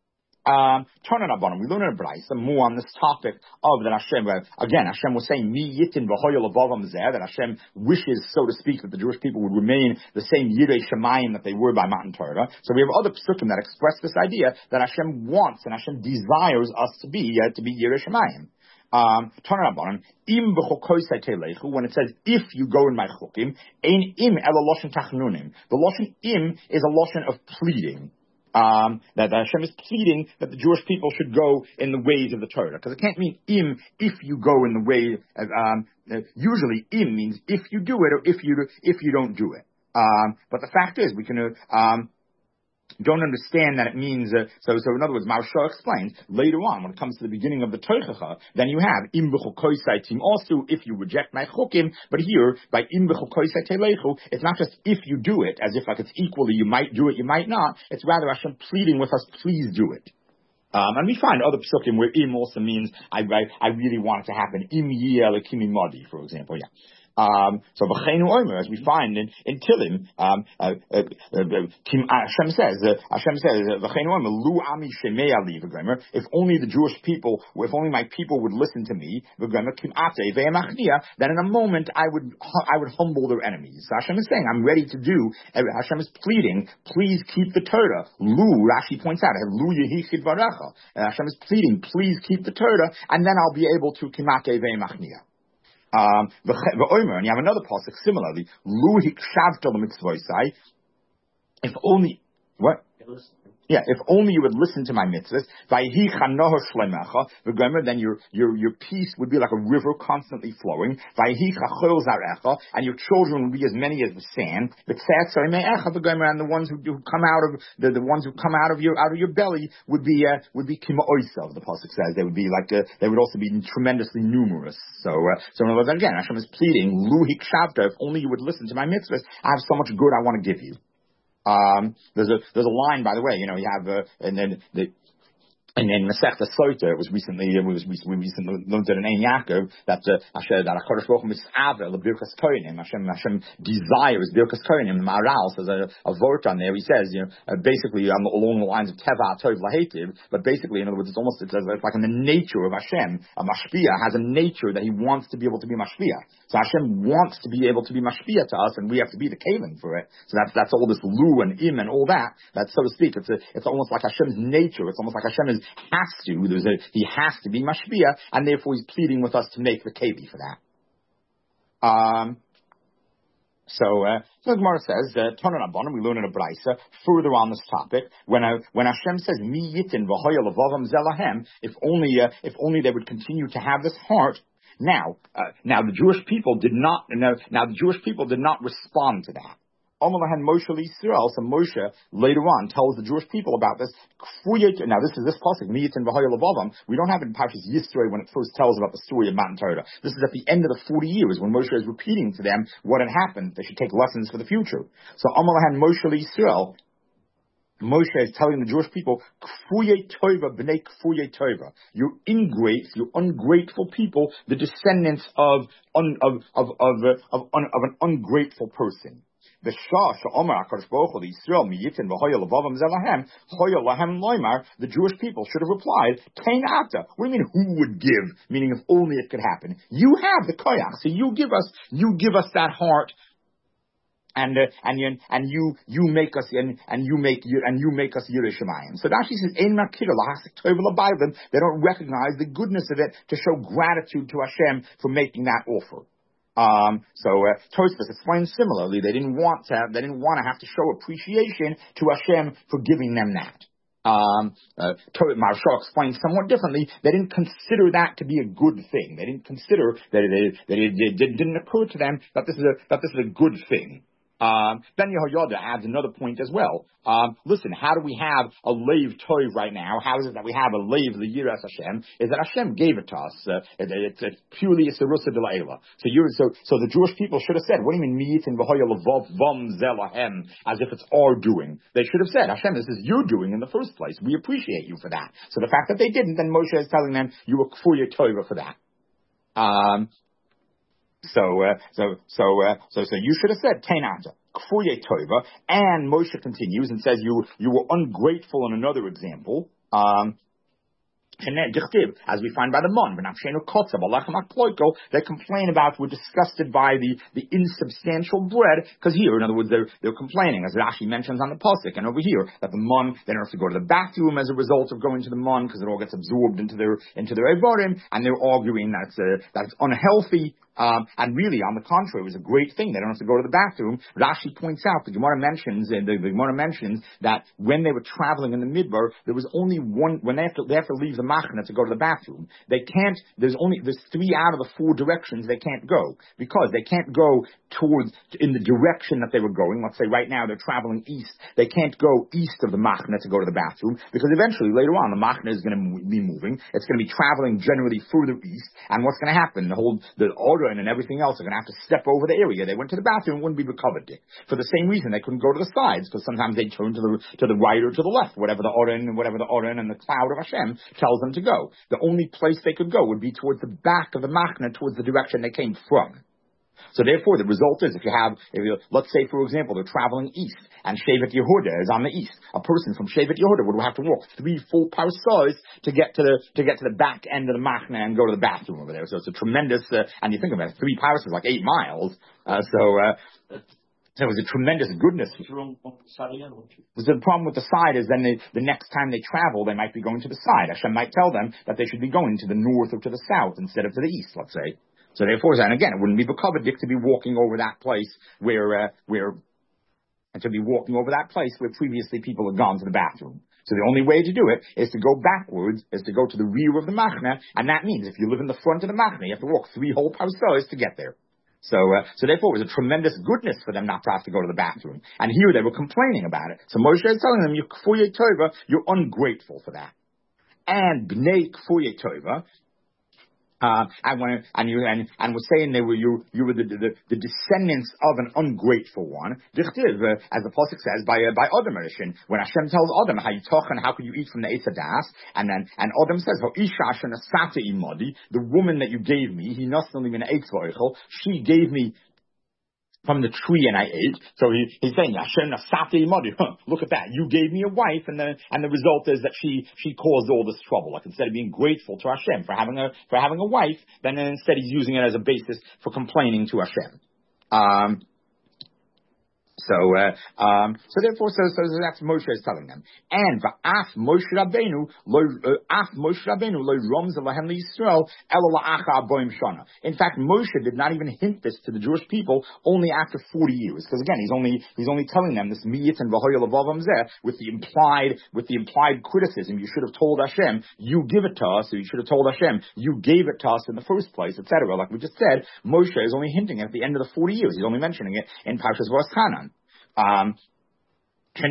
Um, turn it up on him. We learn in a Brisa more on this topic of that Hashem, uh, again, Hashem was saying, Mi yitin v'hoyel avavam zeh, that Hashem wishes, so to speak, that the Jewish people would remain the same Yirei Shemayim that they were by Matan Torah. So we have other psukim that express this idea that Hashem wants and Hashem desires us to be, uh, to be Yirei Shemayim. Um, turn it up on him. Im b'chokoisai telechu, when it says, if you go in my chukim, ein im ela loshen tachnunim. The loshen im is a loshen of pleading. Um, that, that Hashem is pleading that the Jewish people should go in the ways of the Torah. Because it can't mean im, if you go in the way of, um, uh, usually im means if you do it or if you, if you don't do it. Um, but the fact is, we can, uh, um, don't understand that it means, uh, so, so in other words, Maharsha explains, later on, when it comes to the beginning of the Toichacha, then you have, im b'chol koisai tim, also if you reject my chukim, but here, by im b'chol koisai telechu, it's not just if you do it, as if like it's equally, you might do it, you might not, it's rather Hashem pleading with us, please do it. Um, and we find other psukim where im also means, I, I, I really want it to happen, im yeh lekimi modi, for example, yeah. Um, so v'cheinu omer, as we find in, in Tilim, um, uh, uh, uh, Hashem says, uh, Hashem says, v'cheinu omer, lu ami shemei ali v'gomer, if only the Jewish people, if only my people would listen to me, v'gomer kim ate ve'emachnia, then in a moment I would, I would humble their enemies. So Hashem is saying, I'm ready to do, Hashem is pleading, please keep the Torah. Lu, Rashi points out, lu yehi chidvarecha. Hashem is pleading, please keep the Torah, and then I'll be able to kim ate ve'emachnia. Um, and you have another pasuk similarly. Lu hikshavta l'mitzvosai. If only what? Yeah, if only you would listen to my mitzvahs, then your, your, your peace would be like a river constantly flowing, and your children would be as many as the sand, and the ones who, who come out of, the, the ones who come out of your, out of your belly would be, uh, would be kima oisav, the pasuk says. They would be like, uh, they would also be tremendously numerous. So, uh, so in other words, again, Hashem is pleading, Lu hikshavta, if only you would listen to my mitzvahs, I have so much good I want to give you. Um, there's a, there's a line, by the way, you know, you have, uh, and then the, and then Masechta Sota, it was recently, it was, we recently learned in Ein Yaakov, that, uh, Hashem, that HaKadosh Baruch Hu mis'avel, the Birkas Kohanim, Hashem, Hashem desires Birkas Kohanim. The Maharal says a, a vort on there, he says, you know, uh, basically on the, along the lines of Teva Tov Lahetiv, but basically, in other words, it's almost, it's, it's like in the nature of Hashem, a Mashpia has a nature that he wants to be able to be Mashpia. So Hashem wants to be able to be Mashpia to us, and we have to be the Kalim for it. So that's, that's all this Lu and Im and all that, that, so to speak, it's a, it's almost like Hashem's nature, it's almost like Hashem is has to, there's a, he has to be mashpia, and therefore he's pleading with us to make the kebi for that. Um, so, uh, so the Gemara says, turn it up on him, we learn in a Brisa, further on this topic, when, uh, when Hashem says, mi yitin v'hoya levavam zelahem, if only, uh, if only they would continue to have this heart. Now, uh, now the Jewish people did not, now, now the Jewish people did not respond to that. Moshe Yisrael, so Moshe later on tells the Jewish people about this. Now this is this pasuk, Miyitin v'hoya levavam. We don't have it in Parshas Yisro when it first tells about the story of Matan Torah. This is at the end of the forty years when Moshe is repeating to them what had happened. They should take lessons for the future. So Amalahan Moshe Yisrael, Moshe is telling the Jewish people, Kfuye Tova b'nei Kfuye Tova. You ingrates, you ungrateful people, the descendants of un, of of of, uh, of, un, of an ungrateful person. The Shah, Sha'omar HaKadosh Baruch Hu, the Yisrael, Miyitin v'hoya levavam zelahem, hoya lahem loymar, the Jewish people should have replied, Tein Ata. What do you mean, who would give? Meaning, if only it could happen. You have the koyach, so you give us, you give us that heart, and uh, and you and you you make us and and you make you and you make us Yirei Shemayim. So Rashi says, Ein makira lahasik tov l'baylim. They don't recognize the goodness of it to show gratitude to Hashem for making that offer. Um, so uh, Tosfos explains similarly. They didn't want to. Have, they didn't want to have to show appreciation to Hashem for giving them that. Um, uh, Maharsha explains somewhat differently. They didn't consider that to be a good thing. They didn't consider that it, that it, it didn't occur to them that this is a that this is a good thing. Um, Ben Yehoyada adds another point as well. Um, listen, how do we have a Leiv Tov right now? How is it that we have a Leiv L'Yiras Hashem? Is that Hashem gave it to us? Uh, it, it, it's purely a Serusa de La'ela. So you're, so, so the Jewish people should have said, what do you mean, Miyitin v'hoya levav vam zelahem, as if it's our doing? They should have said, Hashem, this is your doing in the first place. We appreciate you for that. So the fact that they didn't, then Moshe is telling them, you were Kfuya Torah for that. Um, So, uh, so, so, uh, so, so you should have said Teinata. kfuye tova, and Moshe continues and says you you were ungrateful in another example. Um, as we find by the Mon, they complain about, we're disgusted by the, the insubstantial bread, because here, in other words, they're, they're complaining, as Rashi mentions on the Pasuk, and over here, that the Mon, they don't have to go to the bathroom as a result of going to the Mon, because it all gets absorbed into their, into their Evarim, and they're arguing that it's, uh, that it's unhealthy. Um, and really, on the contrary, it was a great thing. They don't have to go to the bathroom. Rashi points out, the Gemara mentions, and the, the Gemara mentions that when they were traveling in the Midbar, there was only one, when they have to, they have to leave the Machna to go to the bathroom. They can't, there's only, there's three out of the four directions they can't go, because they can't go towards, in the direction that they were going. Let's say right now they're traveling east. They can't go east of the Machna to go to the bathroom, because eventually, later on, the Machna is going to be moving. It's going to be traveling generally further east, and what's going to happen? The whole, the order and everything else are going to have to step over the area. They went to the bathroom, it wouldn't be recovered. For the same reason, they couldn't go to the sides, because sometimes they turn to the to the right or to the left, whatever the Oren and whatever the Oren and the cloud of Hashem tells them to go. The only place they could go would be towards the back of the Machna, towards the direction they came from. So therefore, the result is, if you have, if you, let's say, for example, they're traveling east, and Shevet Yehuda is on the east. A person from Shevet Yehuda would have to walk three full parsos to get to the to get to the back end of the Machna and go to the bathroom over there. So it's a tremendous, uh, and you think about it, three parsos is like eight miles. Uh, so. Uh, So it was a tremendous goodness. The problem with the side is then they, the next time they travel, they might be going to the side. Hashem might tell them that they should be going to the north or to the south instead of to the east, let's say. So therefore, and again, it wouldn't be B'Kovadik to be walking over that place where, uh, where, and to be walking over that place where previously people had gone to the bathroom. So the only way to do it is to go backwards, is to go to the rear of the Machna, and that means if you live in the front of the Machna, you have to walk three whole parsos to get there. So, uh, so therefore, it was a tremendous goodness for them not to have to go to the bathroom. And here they were complaining about it. So Moshe is telling them, "You kfuye tova, you're ungrateful for that." And bnei kfuye tova, uh, and when and you and and was saying they were you you were the the, the descendants of an ungrateful one. Dichtiv, uh, as the pasuk says by uh, by Adam Arishin, when Hashem tells Adam how you talk and how could you eat from the Eitz Hadas, and then and Adam says, "Ho isha asher nasata imadi," the woman that you gave me, he nasnali min eitz v'oichel, she gave me from the tree and I ate. So he, he's saying, Hashem nasati imadi. Look at that. You gave me a wife, and the and the result is that she she caused all this trouble. Like, instead of being grateful to Hashem for having a for having a wife, then instead he's using it as a basis for complaining to Hashem. Um So, uh, um, so therefore, so, so that's Moshe is telling them. And va'af Moshe Rabbeinu lo af Moshe Rabbeinu lo romz lahem liYisrael ela la'acha aboim shana. In fact, Moshe did not even hint this to the Jewish people only after forty years, because again, he's only he's only telling them this miyit and v'hoyel avavam zeh with the implied with the implied criticism. You should have told Hashem, you give it to us, or you should have told Hashem, you gave it to us in the first place, et cetera. Like we just said, Moshe is only hinting at the end of the forty years. He's only mentioning it in Parshas Va'aschanan. Um, he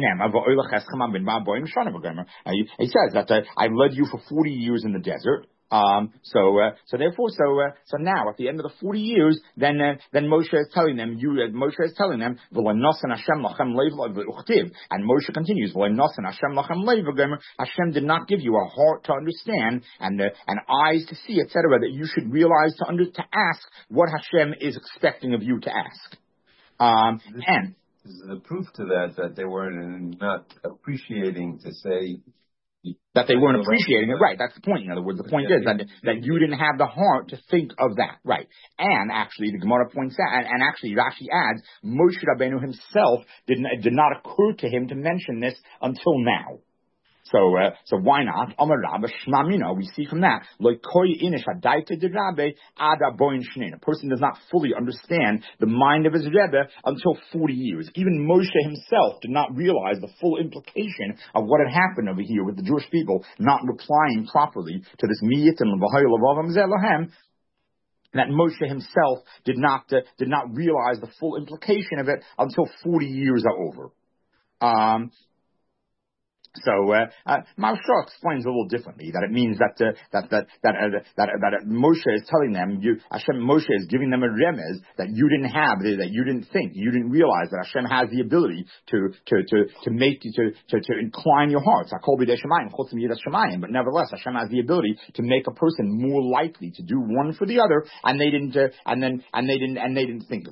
says that uh, I led you for forty years in the desert. Um, so, uh, so therefore, so, uh, so now at the end of the forty years, then, uh, then Moshe is telling them, you, uh, Moshe is telling them, and Moshe continues, Hashem did not give you a heart to understand and, uh, and eyes to see, et cetera, that you should realize to under, to ask what Hashem is expecting of you to ask. Um, and, the proof to that, that they were not appreciating to say... That they weren't appreciating it, right. That's the point, in other words. The point yeah, is that, that you didn't have the heart to think of that, right. And actually, the Gemara points out, and, and actually Rashi adds, Moshe Rabbeinu himself did not, did not occur to him to mention this until now. So, uh, so why not? Amar Rabba Shmamina. We see from that, like koi inish adaita de Rabbe ada boin shnein. A person does not fully understand the mind of his Rebbe until forty years. Even Moshe himself did not realize the full implication of what had happened over here with the Jewish people not replying properly to this miyit and l'vahayil avavam zeh that Moshe himself did not uh, did not realize the full implication of it until forty years are over. Um. So, uh, uh, Maharsha explains a little differently that it means that, uh, that, that, that, uh, that, uh, that uh, Moshe is telling them, you, Hashem, Moshe is giving them a remez that you didn't have, that you didn't think, you didn't realize that Hashem has the ability to, to, to, to make you, to, to, to incline your hearts. But nevertheless, Hashem has the ability to make a person more likely to do one for the other, and they didn't, uh, and then, and they didn't, and they didn't think of it.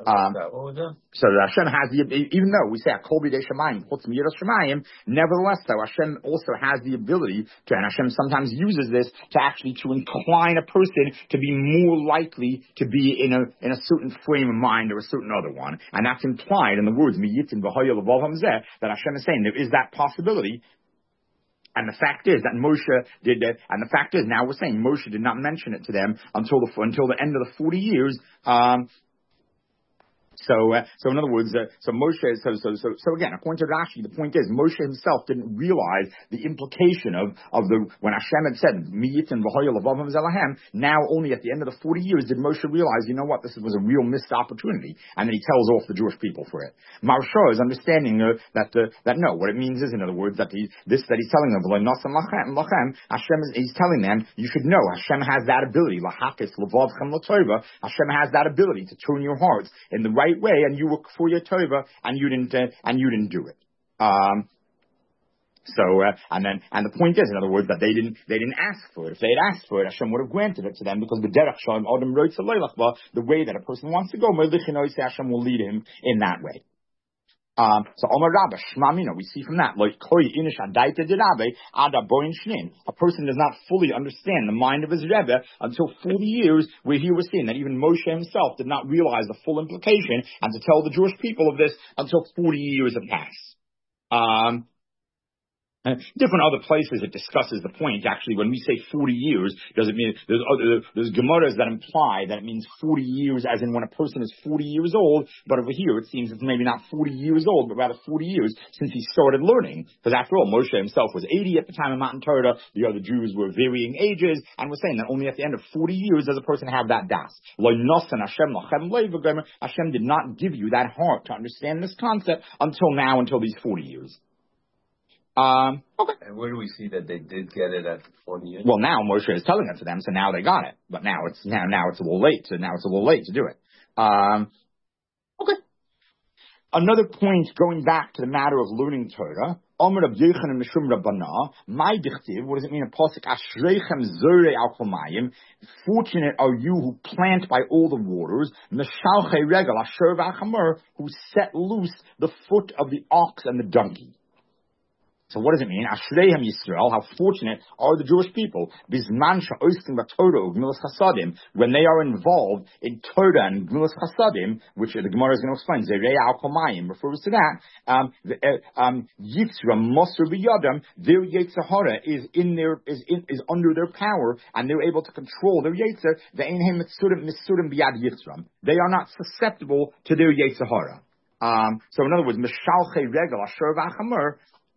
Um, what was that? So Hashem has the, even though we say Kol B'dei Shemayim, Chutz Miyiras Shemayim, nevertheless though Hashem also has the ability to, and Hashem sometimes uses this to actually to incline a person to be more likely to be in a in a certain frame of mind or a certain other one, and that's implied in the words Miyitzin V'Hoya L'Vav Hamzeh that Hashem is saying there is that possibility. And the fact is that Moshe did that, and the fact is now we're saying Moshe did not mention it to them until the until the end of the forty years. Um, So, uh, so in other words, uh, so Moshe, so, so, so, so again, according to Rashi, the point is Moshe himself didn't realize the implication of, of the, when Hashem had said, Miyitin v'hoya l'vavam zelahem, now only at the end of the forty years did Moshe realize, you know what, this was a real missed opportunity. And then he tells off the Jewish people for it. Marsha is understanding uh, that, uh, that no, what it means is, in other words, that he, this, that he's telling them, Hashem is, he's telling them, you should know, Hashem has that ability, Hashem has that ability to turn your hearts in the right way, and you were for your tova, and you didn't, uh, and you didn't do it. Um, so, uh, and then, and the point is, in other words, that they didn't, they didn't ask for it. If they had asked for it, Hashem would have granted it to them, because the derech shalom adam roitz the way that a person wants to go, Hashem will lead him in that way. Um, so Omar Rabba, Shmamina, we see from that, like Koi Inish Adaita Dirabe, Ada Boin Shnin. A person does not fully understand the mind of his Rebbe until forty years, where he was seeing that even Moshe himself did not realize the full implication, and to tell the Jewish people of this until forty years have passed. Um, Uh, different other places it discusses the point. Actually, when we say forty years, does it mean there's other there's gemaras that imply that it means forty years, as in when a person is forty years old. But over here, it seems it's maybe not forty years old, but rather forty years since he started learning. Because after all, Moshe himself was eighty at the time of Matan Torah. The other Jews were varying ages, and we're saying that only at the end of forty years does a person have that das. Hashem did not give you that heart to understand this concept until now, until these forty years. Um, okay. And where do we see that they did get it at forty years? Well, now Moshe is telling it to them, so now they got it. But now it's now now it's a little late. So now it's a little late to do it. Um, okay. Another point going back to the matter of learning Torah. Omer of Yochanan Mishum Rabbana. My dichtiv. What does it mean? A pasuk Ashreichem Zorei Al Chomayim. Fortunate are you who plant by all the waters. Meshalchei Regal Asher V'Achamer, who set loose the foot of the ox and the donkey. So what does it mean? Ashreihem Yisrael, how fortunate are the Jewish people, Bizman sha'oskim b'Torah u'gmilas chasadim, when they are involved in Torah and gmilas chasadim, which the Gemara is going to explain, Zerei al Komayim refers to that, um, um, Yitzra Mosr b'Yadam, their Yetzer Hara is in their, is in, is under their power, and they're able to control their Yetzer, Ve'enhem mitzurim mitzurim b'Yad Yitzram. They are not susceptible to their Yetzer Hara. Um, so in other words, Mishalchei Regel Asher V'Achamer,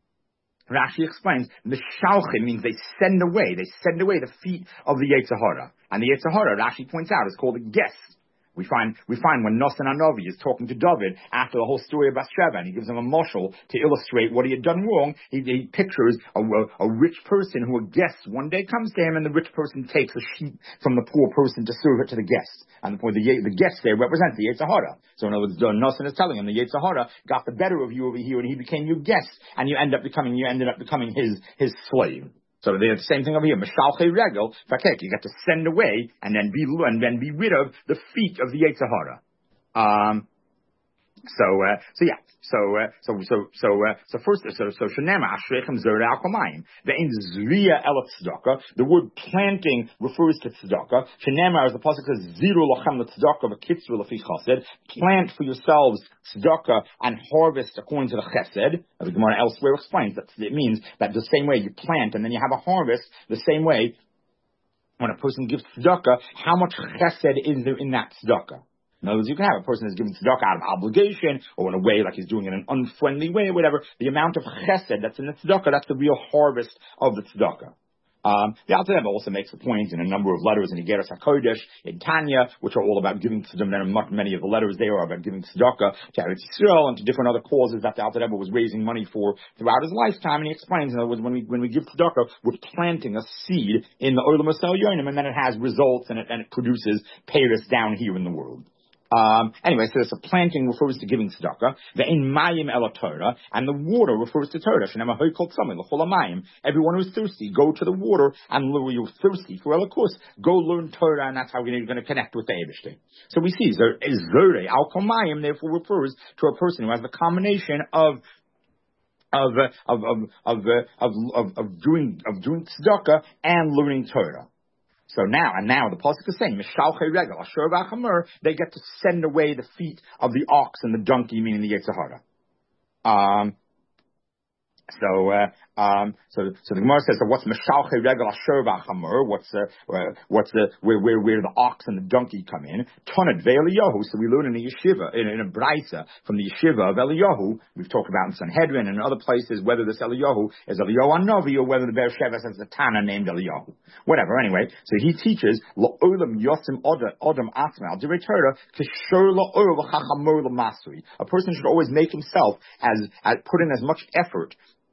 Rashi explains, Mishalchim means they send away, they send away the feet of the Yetzer Hara. And the Yetzer Hara, Rashi points out, is called a guest. We find, we find when Nosson Hanavi is talking to David after the whole story of Bathsheba, and he gives him a mashal to illustrate what he had done wrong, he, he pictures a, a, a rich person who, a guest, one day comes to him, and the rich person takes a sheep from the poor person to serve it to the guest. And the, the, the guest there represents the Yetzer Hara. So in other words, Nosson is telling him the Yetzer Hara got the better of you over here, and he became your guest, and you end up becoming, you ended up becoming his, his slave. So they have the same thing over here. Mishalchei regel, fakek. You got to send away and then be and then be rid of the feet of the Yetzer Hara. Um. So uh, so yeah. So uh, so so so uh, so first so so shenema ashrechem zorei al komayim. The in zriya el tzedakah. The word planting refers to tzedakah. Shenema, as the pasuk says, ziru lachem letzedakah v'kitzru lefi chesed. Plant for yourselves tzedakah and harvest according to the chesed. As the Gemara elsewhere explains, that it means that the same way you plant and then you have a harvest, the same way when a person gives tzedakah, how much chesed is there in that tzedakah? In other words, you can have a person who's giving tzedakah out of obligation, or in a way like he's doing it in an unfriendly way, or whatever. The amount of chesed that's in the tzedakah, that's the real harvest of the tzedakah. Um, the Alter Rebbe also makes a point in a number of letters in Igeres HaKodesh, in Tanya, which are all about giving tzedakah. Many of the letters there are about giving tzedakah to Eretz Yisrael and to different other causes that the Alter Rebbe was raising money for throughout his lifetime. And he explains, in other words, when we when we give tzedakah, we're planting a seed in the Olam Asel Yonim, and then it has results and it and it produces payers down here in the world. Um, anyway, so the planting refers to giving tzedakah. The in mayim el Torah, and the water refers to Torah. Shenema hoikol tzamei l'chol hamayim. Everyone who's thirsty, go to the water, and you're thirsty for, well, of course, go learn Torah, and that's how you're going to connect with the Eibishter. So we see there is zore al kol mayim, therefore refers to a person who has the combination of of uh, of of of, uh, of of of doing of doing tzedakah and learning Torah. So now, and now the pasuk is saying, Mishalchei regel, Asher v'Achamur, they get to send away the feet of the ox and the donkey, meaning the Yetzer Hara. Um, So, uh, um, so, so the Gemara says, so what's Meshalchei Regel Asher V'Achamur? What's, uh, uh, what's the, where, where, where the ox and the donkey come in? Toned Ve'Eliyahu. So we learn in the yeshiva, in, in a brisa from the yeshiva of Eliyahu. We've talked about in Sanhedrin and other places whether this Eliyahu is Eliyahu Hanavi or whether the Be'er Sheva says the Tana named Eliyahu. Whatever, anyway. So he teaches, La'olam Yosim Odam Atma, Divrei Torah, Kishur La'or L'Chachamur L'Masui. A person should always make himself as, as, put in as much effort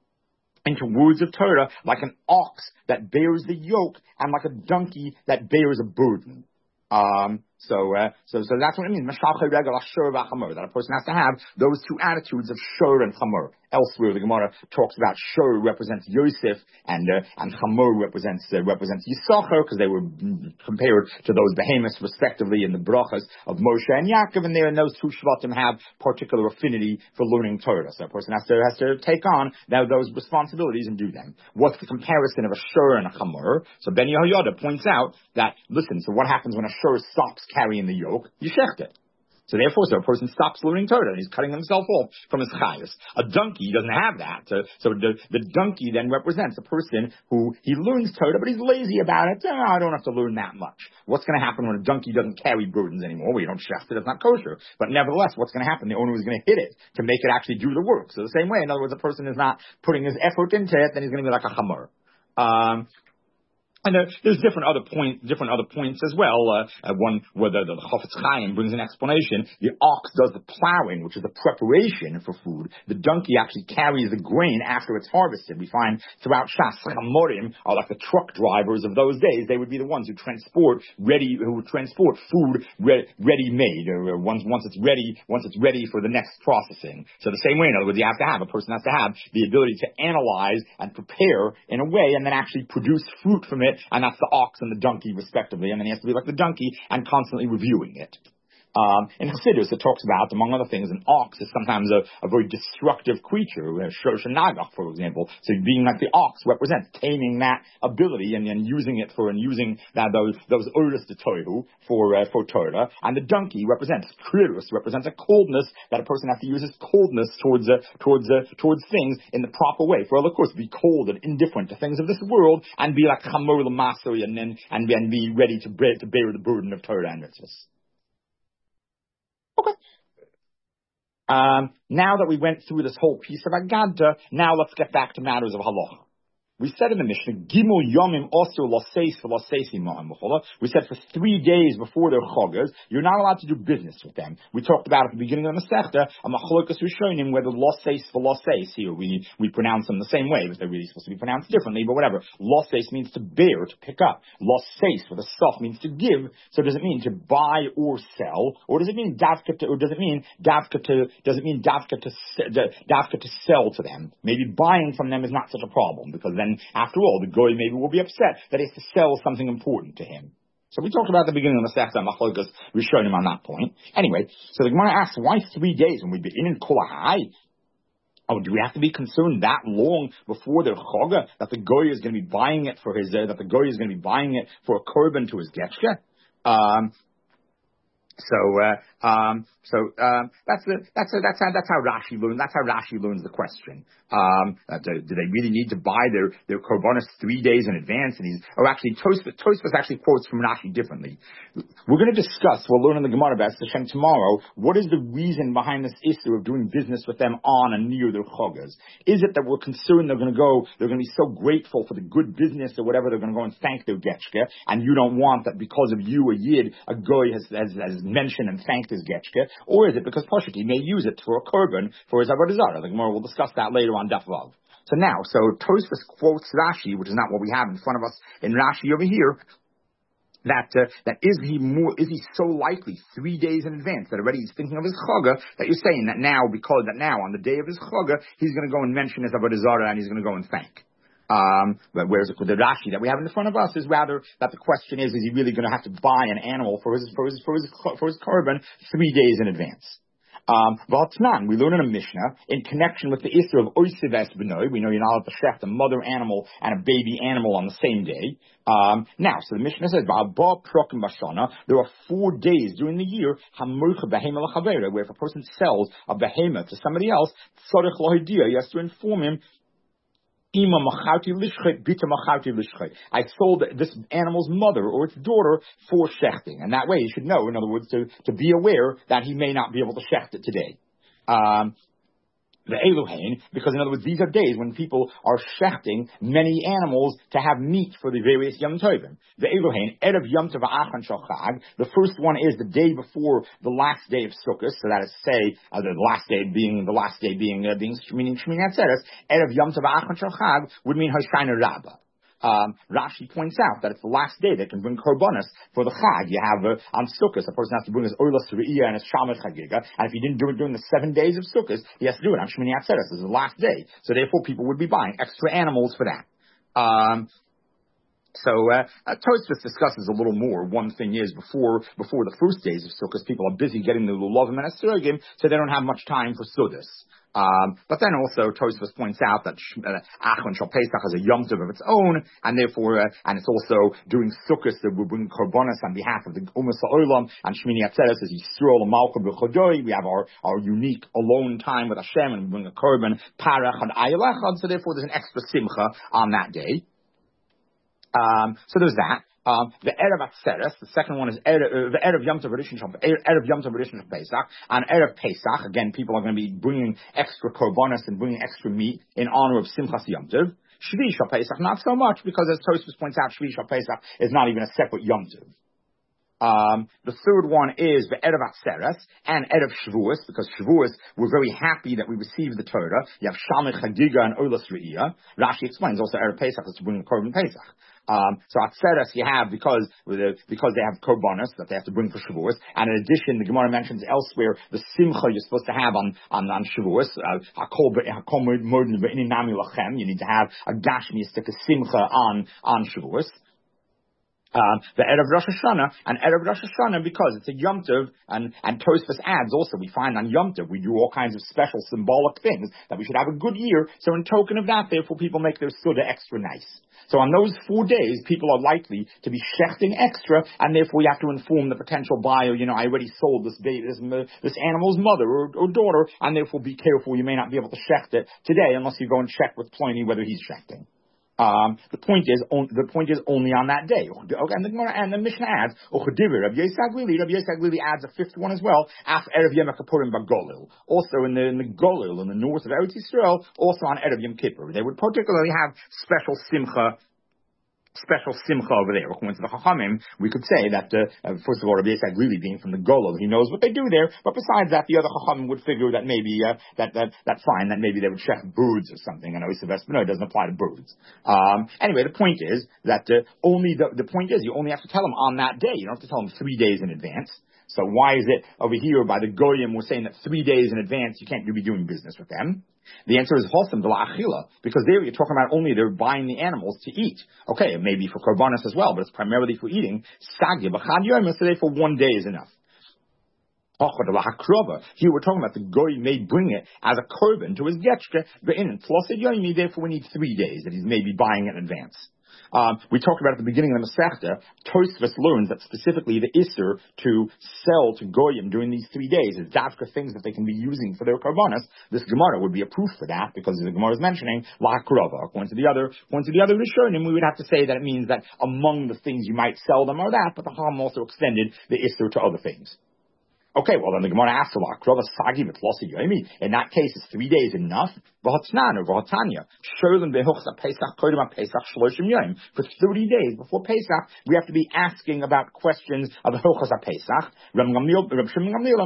into words of Torah, like an ox that bears the yoke and like a donkey that bears a burden. Um, so, uh, so, so that's what it means. Meshalchei regel Asher v'Achamur. That a person has to have those two attitudes of Shur and Chamur. Elsewhere, the Gemara talks about Shur represents Yosef and uh, and Chamur represents uh, represents Yisachar, because they were compared to those behemoths respectively in the brachas of Moshe and Yaakov, and there in those two shvatim have particular affinity for learning Torah. So a person has to has to take on now those responsibilities and do them. What's the comparison of a Shur and a Chamur? So Ben Yehoyada points out that listen. So what happens when a Shur stops carrying the yoke? You shecht it. So therefore, so a person stops learning Torah and he's cutting himself off from his chayas. A donkey doesn't have that. So, so the, the donkey then represents a person who, he learns Torah, but he's lazy about it. Oh, I don't have to learn that much. What's going to happen when a donkey doesn't carry burdens anymore? Well, you don't shecht it, it's not kosher. But nevertheless, what's going to happen? The owner is going to hit it to make it actually do the work. So the same way, in other words, a person is not putting his effort into it, then he's going to be like a chamur. Um, And there, there's different other point, different other points as well. Uh, uh, one where the, the Chofetz Chaim brings an explanation. The ox does the plowing, which is the preparation for food. The donkey actually carries the grain after it's harvested. We find throughout Shas, Chamorim are like the truck drivers of those days. They would be the ones who transport ready, who would transport food re- ready made, or once once it's ready, once it's ready for the next processing. So the same way, in other words, you have to have a person has to have the ability to analyze and prepare in a way, and then actually produce fruit from it. And that's the ox and the donkey, respectively. And then he has to be like the donkey and constantly reviewing it. Um, in Chassidus, it talks about, among other things, an ox is sometimes a, a very destructive creature, Shosh Nagach, for example. So being like the ox represents taming that ability and, and using it for, and using that, those, those Oris de Toihu for, uh, for Torah. And the donkey represents, Krirus represents a coldness that a person has to use his coldness towards, uh, towards, uh, towards things in the proper way. For, of course, be cold and indifferent to things of this world and be like Chamor L'Masoi and then, and, and be ready to bear, to bear the burden of Torah and mitzvahs. Okay. Um, now that we went through this whole piece of Agada, now let's get back to matters of halacha. We said in the Mishnah, Gimel Yomim Osir Loseis V'Loseisi Ma'am B'chola. We said for three days before their chogas, you're not allowed to do business with them. We talked about at the beginning of the Masechta, a Machlokas Rishonim, where the Loseis V'Loseis here, we, we pronounce them the same way, but they're really supposed to be pronounced differently, but whatever. Loseis means to bear, to pick up. Loseis, with a sof, means to give. So does it mean to buy or sell? Or does it mean davka to, or does it mean davka to, does it mean davka to, davka to sell to them? Maybe buying from them is not such a problem, because then after all, the goy maybe will be upset that he has to sell something important to him. So we talked about at the beginning of the Masechta Machlokas Rishonim on that point. Anyway, so the Gemara asks, why three days when we begin in Kol HaHai? Oh, do we have to be concerned that long before the Choga that the goy is going to be buying it for his, uh, that the goy is going to be buying it for a korban to his getcha? Um, So, uh, um, so, um, that's the, that's a, that's how, that's how Rashi learns, that's how Rashi learns the question. Um, uh, do, do they really need to buy their, their korbanos three days in advance? And he's, or actually, Tosfos, Tosfos actually quotes from Rashi differently. We're going to discuss, we'll learn in the Gemara B'ez Hashem tomorrow, what is the reason behind this issue of doing business with them on and near their chogas? Is it that we're concerned they're going to go, they're going to be so grateful for the good business or whatever, they're going to go and thank their getchke, and you don't want that because of you, a yid, a goy has, has, has mentioned and thanked his getchke, or is it because Pashut, he may use it for a korban for his avodah zarah? The Gemara will discuss that later on Daf Vav. So now, so Tosfos quotes Rashi, which is not what we have in front of us in Rashi over here. That uh, that is he more is he so likely three days in advance that already he's thinking of his chaga that you're saying that now because that now on the day of his chaga he's going to go and mention his avodah zarah and he's going to go and thank. Um, but whereas the Rashi that we have in front of us is rather that the question is is he really going to have to buy an animal for his for his for his for his korban three days in advance? Um, we learn in a Mishnah in connection with the issue of Oisives B'noi. We know you're not allowed to shecht a mother animal and a baby animal on the same day. Um, now, so the Mishnah says, there are four days during the year where if a person sells a behemoth to somebody else, he has to inform him, I sold this animal's mother or its daughter for shechting. And that way he should know, in other words, to, to be aware that he may not be able to shecht it today. Um, The Eluhain, because in other words, these are days when people are shechting many animals to have meat for the various Yom Tovim. The Eluhain, Erev Yom Tov Achan Shel Chag. The first one is the day before the last day of Sukkot, so that is say uh, the last day being the last day being uh, being meaning Shmini Atzeres. Erev Yom Tov Achan Shel Chag would mean Hoshana Rabbah. Um, Rashi points out that it's the last day they can bring korbanos for the Chag. You have uh, on Sukkot, a person has to bring his Oilas Re'iyah and his Shamash Chagiga, and if he didn't do it during the seven days of Sukkot, he has to do it on Shmini Atzeres. This is the last day, so therefore people would be buying extra animals for that. Um, So uh, uh, Tosfos discusses a little more. One thing is before before the first days of Sukkot, people are busy getting the lulavim and asuragim, so they don't have much time for Sukkot. Um, but then also Tosfos points out that Achron Shal Pesach has a Yom Tov of its own, and therefore, uh, and it's also doing Sukkot that we bring korbanos on behalf of the Umas Ha'olam, and Shmini Atzeres is Yisrael Malka B'Chodoi. We have our, our unique alone time with Hashem, and we bring a korban Parach and Ayalechad, so therefore there's an extra simcha on that day. Um, so there's that. Um, the Erev Atzeres, the second one is Erev, uh, the Erev Yom Tov Rishon Shal Erev Yom Tov Rishon Shal Pesach. On Erev Pesach, again, people are going to be bringing extra korbanos and bringing extra meat in honor of Simchas Yom Tov. Shvi Shal Pesach, not so much, because as Tosfos points out, Shvi Shal Pesach is not even a separate Yom Tov. Um, the third one is the Erev Atzeres and Erev Shavuos, because Shavuos, we're very happy that we received the Torah. You have Shamech Chagiga and Olas Re'iyah. Rashi explains also Erev Pesach is to bring the Korban Pesach. Um, so Atzeres you have because because they have korbanos that they have to bring for Shavuos, and in addition, the Gemara mentions elsewhere the simcha you're supposed to have on on, on Shavuos. You need to have a gashmiistic simcha on on Shavuos. Um, the Erev Rosh Hashanah, and Erev Rosh Hashanah, because it's a Yom Tov, and, and Tosfos adds also, we find on Yom Tov, we do all kinds of special symbolic things, that we should have a good year, so in token of that, therefore people make their Suda extra nice. So on those four days, people are likely to be shechting extra, and therefore you have to inform the potential buyer, you know, I already sold this baby, this, this animal's mother or, or daughter, and therefore be careful, you may not be able to shecht it today, unless you go and check with Pliny whether he's shechting. Um, the point is, on, the point is only on that day. Okay, and the Gemara and the Mishnah adds, Rabbi Yisag Lili, Rabbi Yisag Lili adds a fifth one as well, Af Erev Yom Kippurim Bagolil. Also in the, in the Golil, in the north of Eretz Yisrael, also on Erev Yom Kippur. They would particularly have special simcha, special simcha over there. According to the Chachamim, we could say that, uh, uh, first of all, Rabbi Yisag Lili being from the Golil, he knows what they do there, but besides that, the other Chachamim would figure that maybe, uh, that, that, that's fine, that maybe they would check birds or something, and Oisav no, it doesn't apply to birds. Um, anyway, the point is that, uh, only the, the point is, you only have to tell them on that day, you don't have to tell them three days in advance. So why is it over here by the Goyim we're saying that three days in advance you can't be doing business with them? The answer is Hosam de la Achila, because there you're talking about only they're buying the animals to eat. Okay, it may be for korbanos as well, but it's primarily for eating. Sagya b'chad yom, so therefore one day is enough. Here we're talking about the goy may bring it as a korban to his getchke, but in plus yomi, therefore we need three days that he's maybe buying in advance. Um, we talked about at the beginning of the Masechta, Tosfos learns that specifically the Isser to sell to Goyim during these three days is dafka things that they can be using for their korbanos. This Gemara would be a proof for that, because the Gemara is mentioning La Krova. According to the other, according to the other Rishonim, we would have to say that it means that among the things you might sell them are that, but the Chacham also extended the Isser to other things. Okay, well then the Gemara asks a lot. In that case, is three days enough? For thirty days before Pesach, we have to be asking about questions of Hilchos HaPesach. Reb Gamliel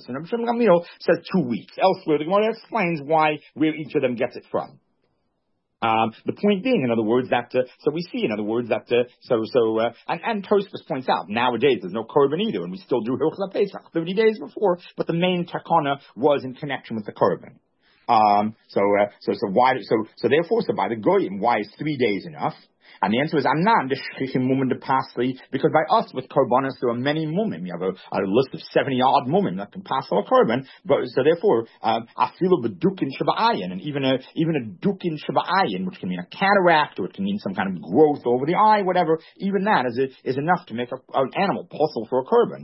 says two weeks. Elsewhere, the Gemara explains why, where each of them gets it from. Um, the point being, in other words, that uh, so we see, in other words, that uh, so so uh, and and Tosfos points out nowadays there's no korban either, and we still do Hilchos Pesach thirty days before, but the main takana was in connection with the korban. Um, so uh, so so why so so therefore so by the goyim, why is three days enough? And the answer is, I'm not the mumim de pasli, because by us with korbanos there are many mumim. You have a, a list of seventy odd mumim that can pass a korban. But so therefore, I feel a dukin shaba'ayin, and even a even a dukin shaba'ayin, which can mean a cataract or it can mean some kind of growth over the eye, whatever. Even that is a, is enough to make a, an animal possible for a korban.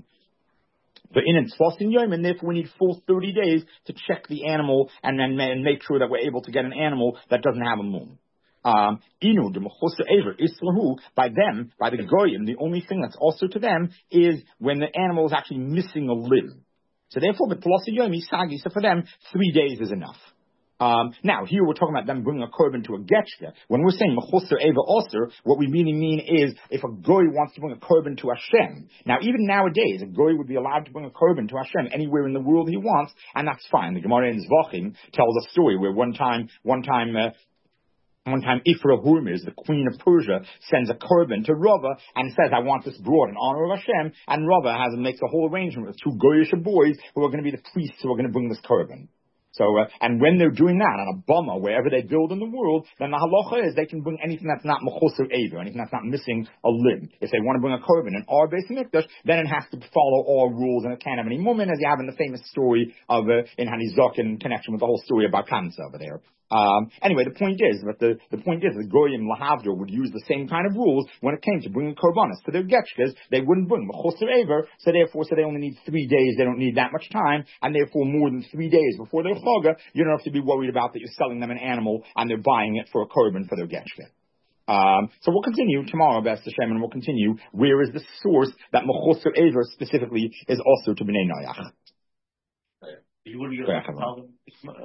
So in and tfasin yom, and therefore we need full thirty days to check the animal and then and make sure that we're able to get an animal that doesn't have a mum. Um, inu de mechusa aver islahu, by them, by the goyim, the only thing that's also to them is when the animal is actually missing a limb. So therefore, the tfasin yom isagi. So for them, three days is enough. Um, now, here we're talking about them bringing a korban to a getchka. When we're saying mechusa eva oser, what we really mean is if a goy wants to bring a korban to Hashem. Now, even nowadays, a goy would be allowed to bring a korban to Hashem anywhere in the world he wants, and that's fine. The Gemara in Zvachim tells a story where one time, one time. Uh, One time, Ifra Hurmuz, the queen of Persia, sends a korban to Rava and says, I want this brought in honor of Hashem. And Rava has makes a whole arrangement with two goyish boys who are going to be the priests who are going to bring this korban. So, uh, and when they're doing that on a bama, wherever they build in the world, then the halacha is they can bring anything that's not mechuser ever, anything that's not missing a limb. If they want to bring a korban in our Beis Hamikdash, then it has to follow all rules, and it can't have any mumin, as you have in the famous story of uh, in Hanizok in connection with the whole story about Kansa over there. Um, anyway, the point is, but the, the point is, the Goyim Lahavdor would use the same kind of rules when it came to bringing korbanos to their getchkas. They wouldn't bring mechuser ever, so therefore, so they only need three days. They don't need that much time, and therefore, more than three days before their chaga, you don't have to be worried about that you're selling them an animal and they're buying it for a korban for their getchka. Um, so we'll continue tomorrow, B'ez Hashem, and we'll continue. Where is the source that mechuser ever specifically is also to b'nei noyach? You wouldn't be able to tell them.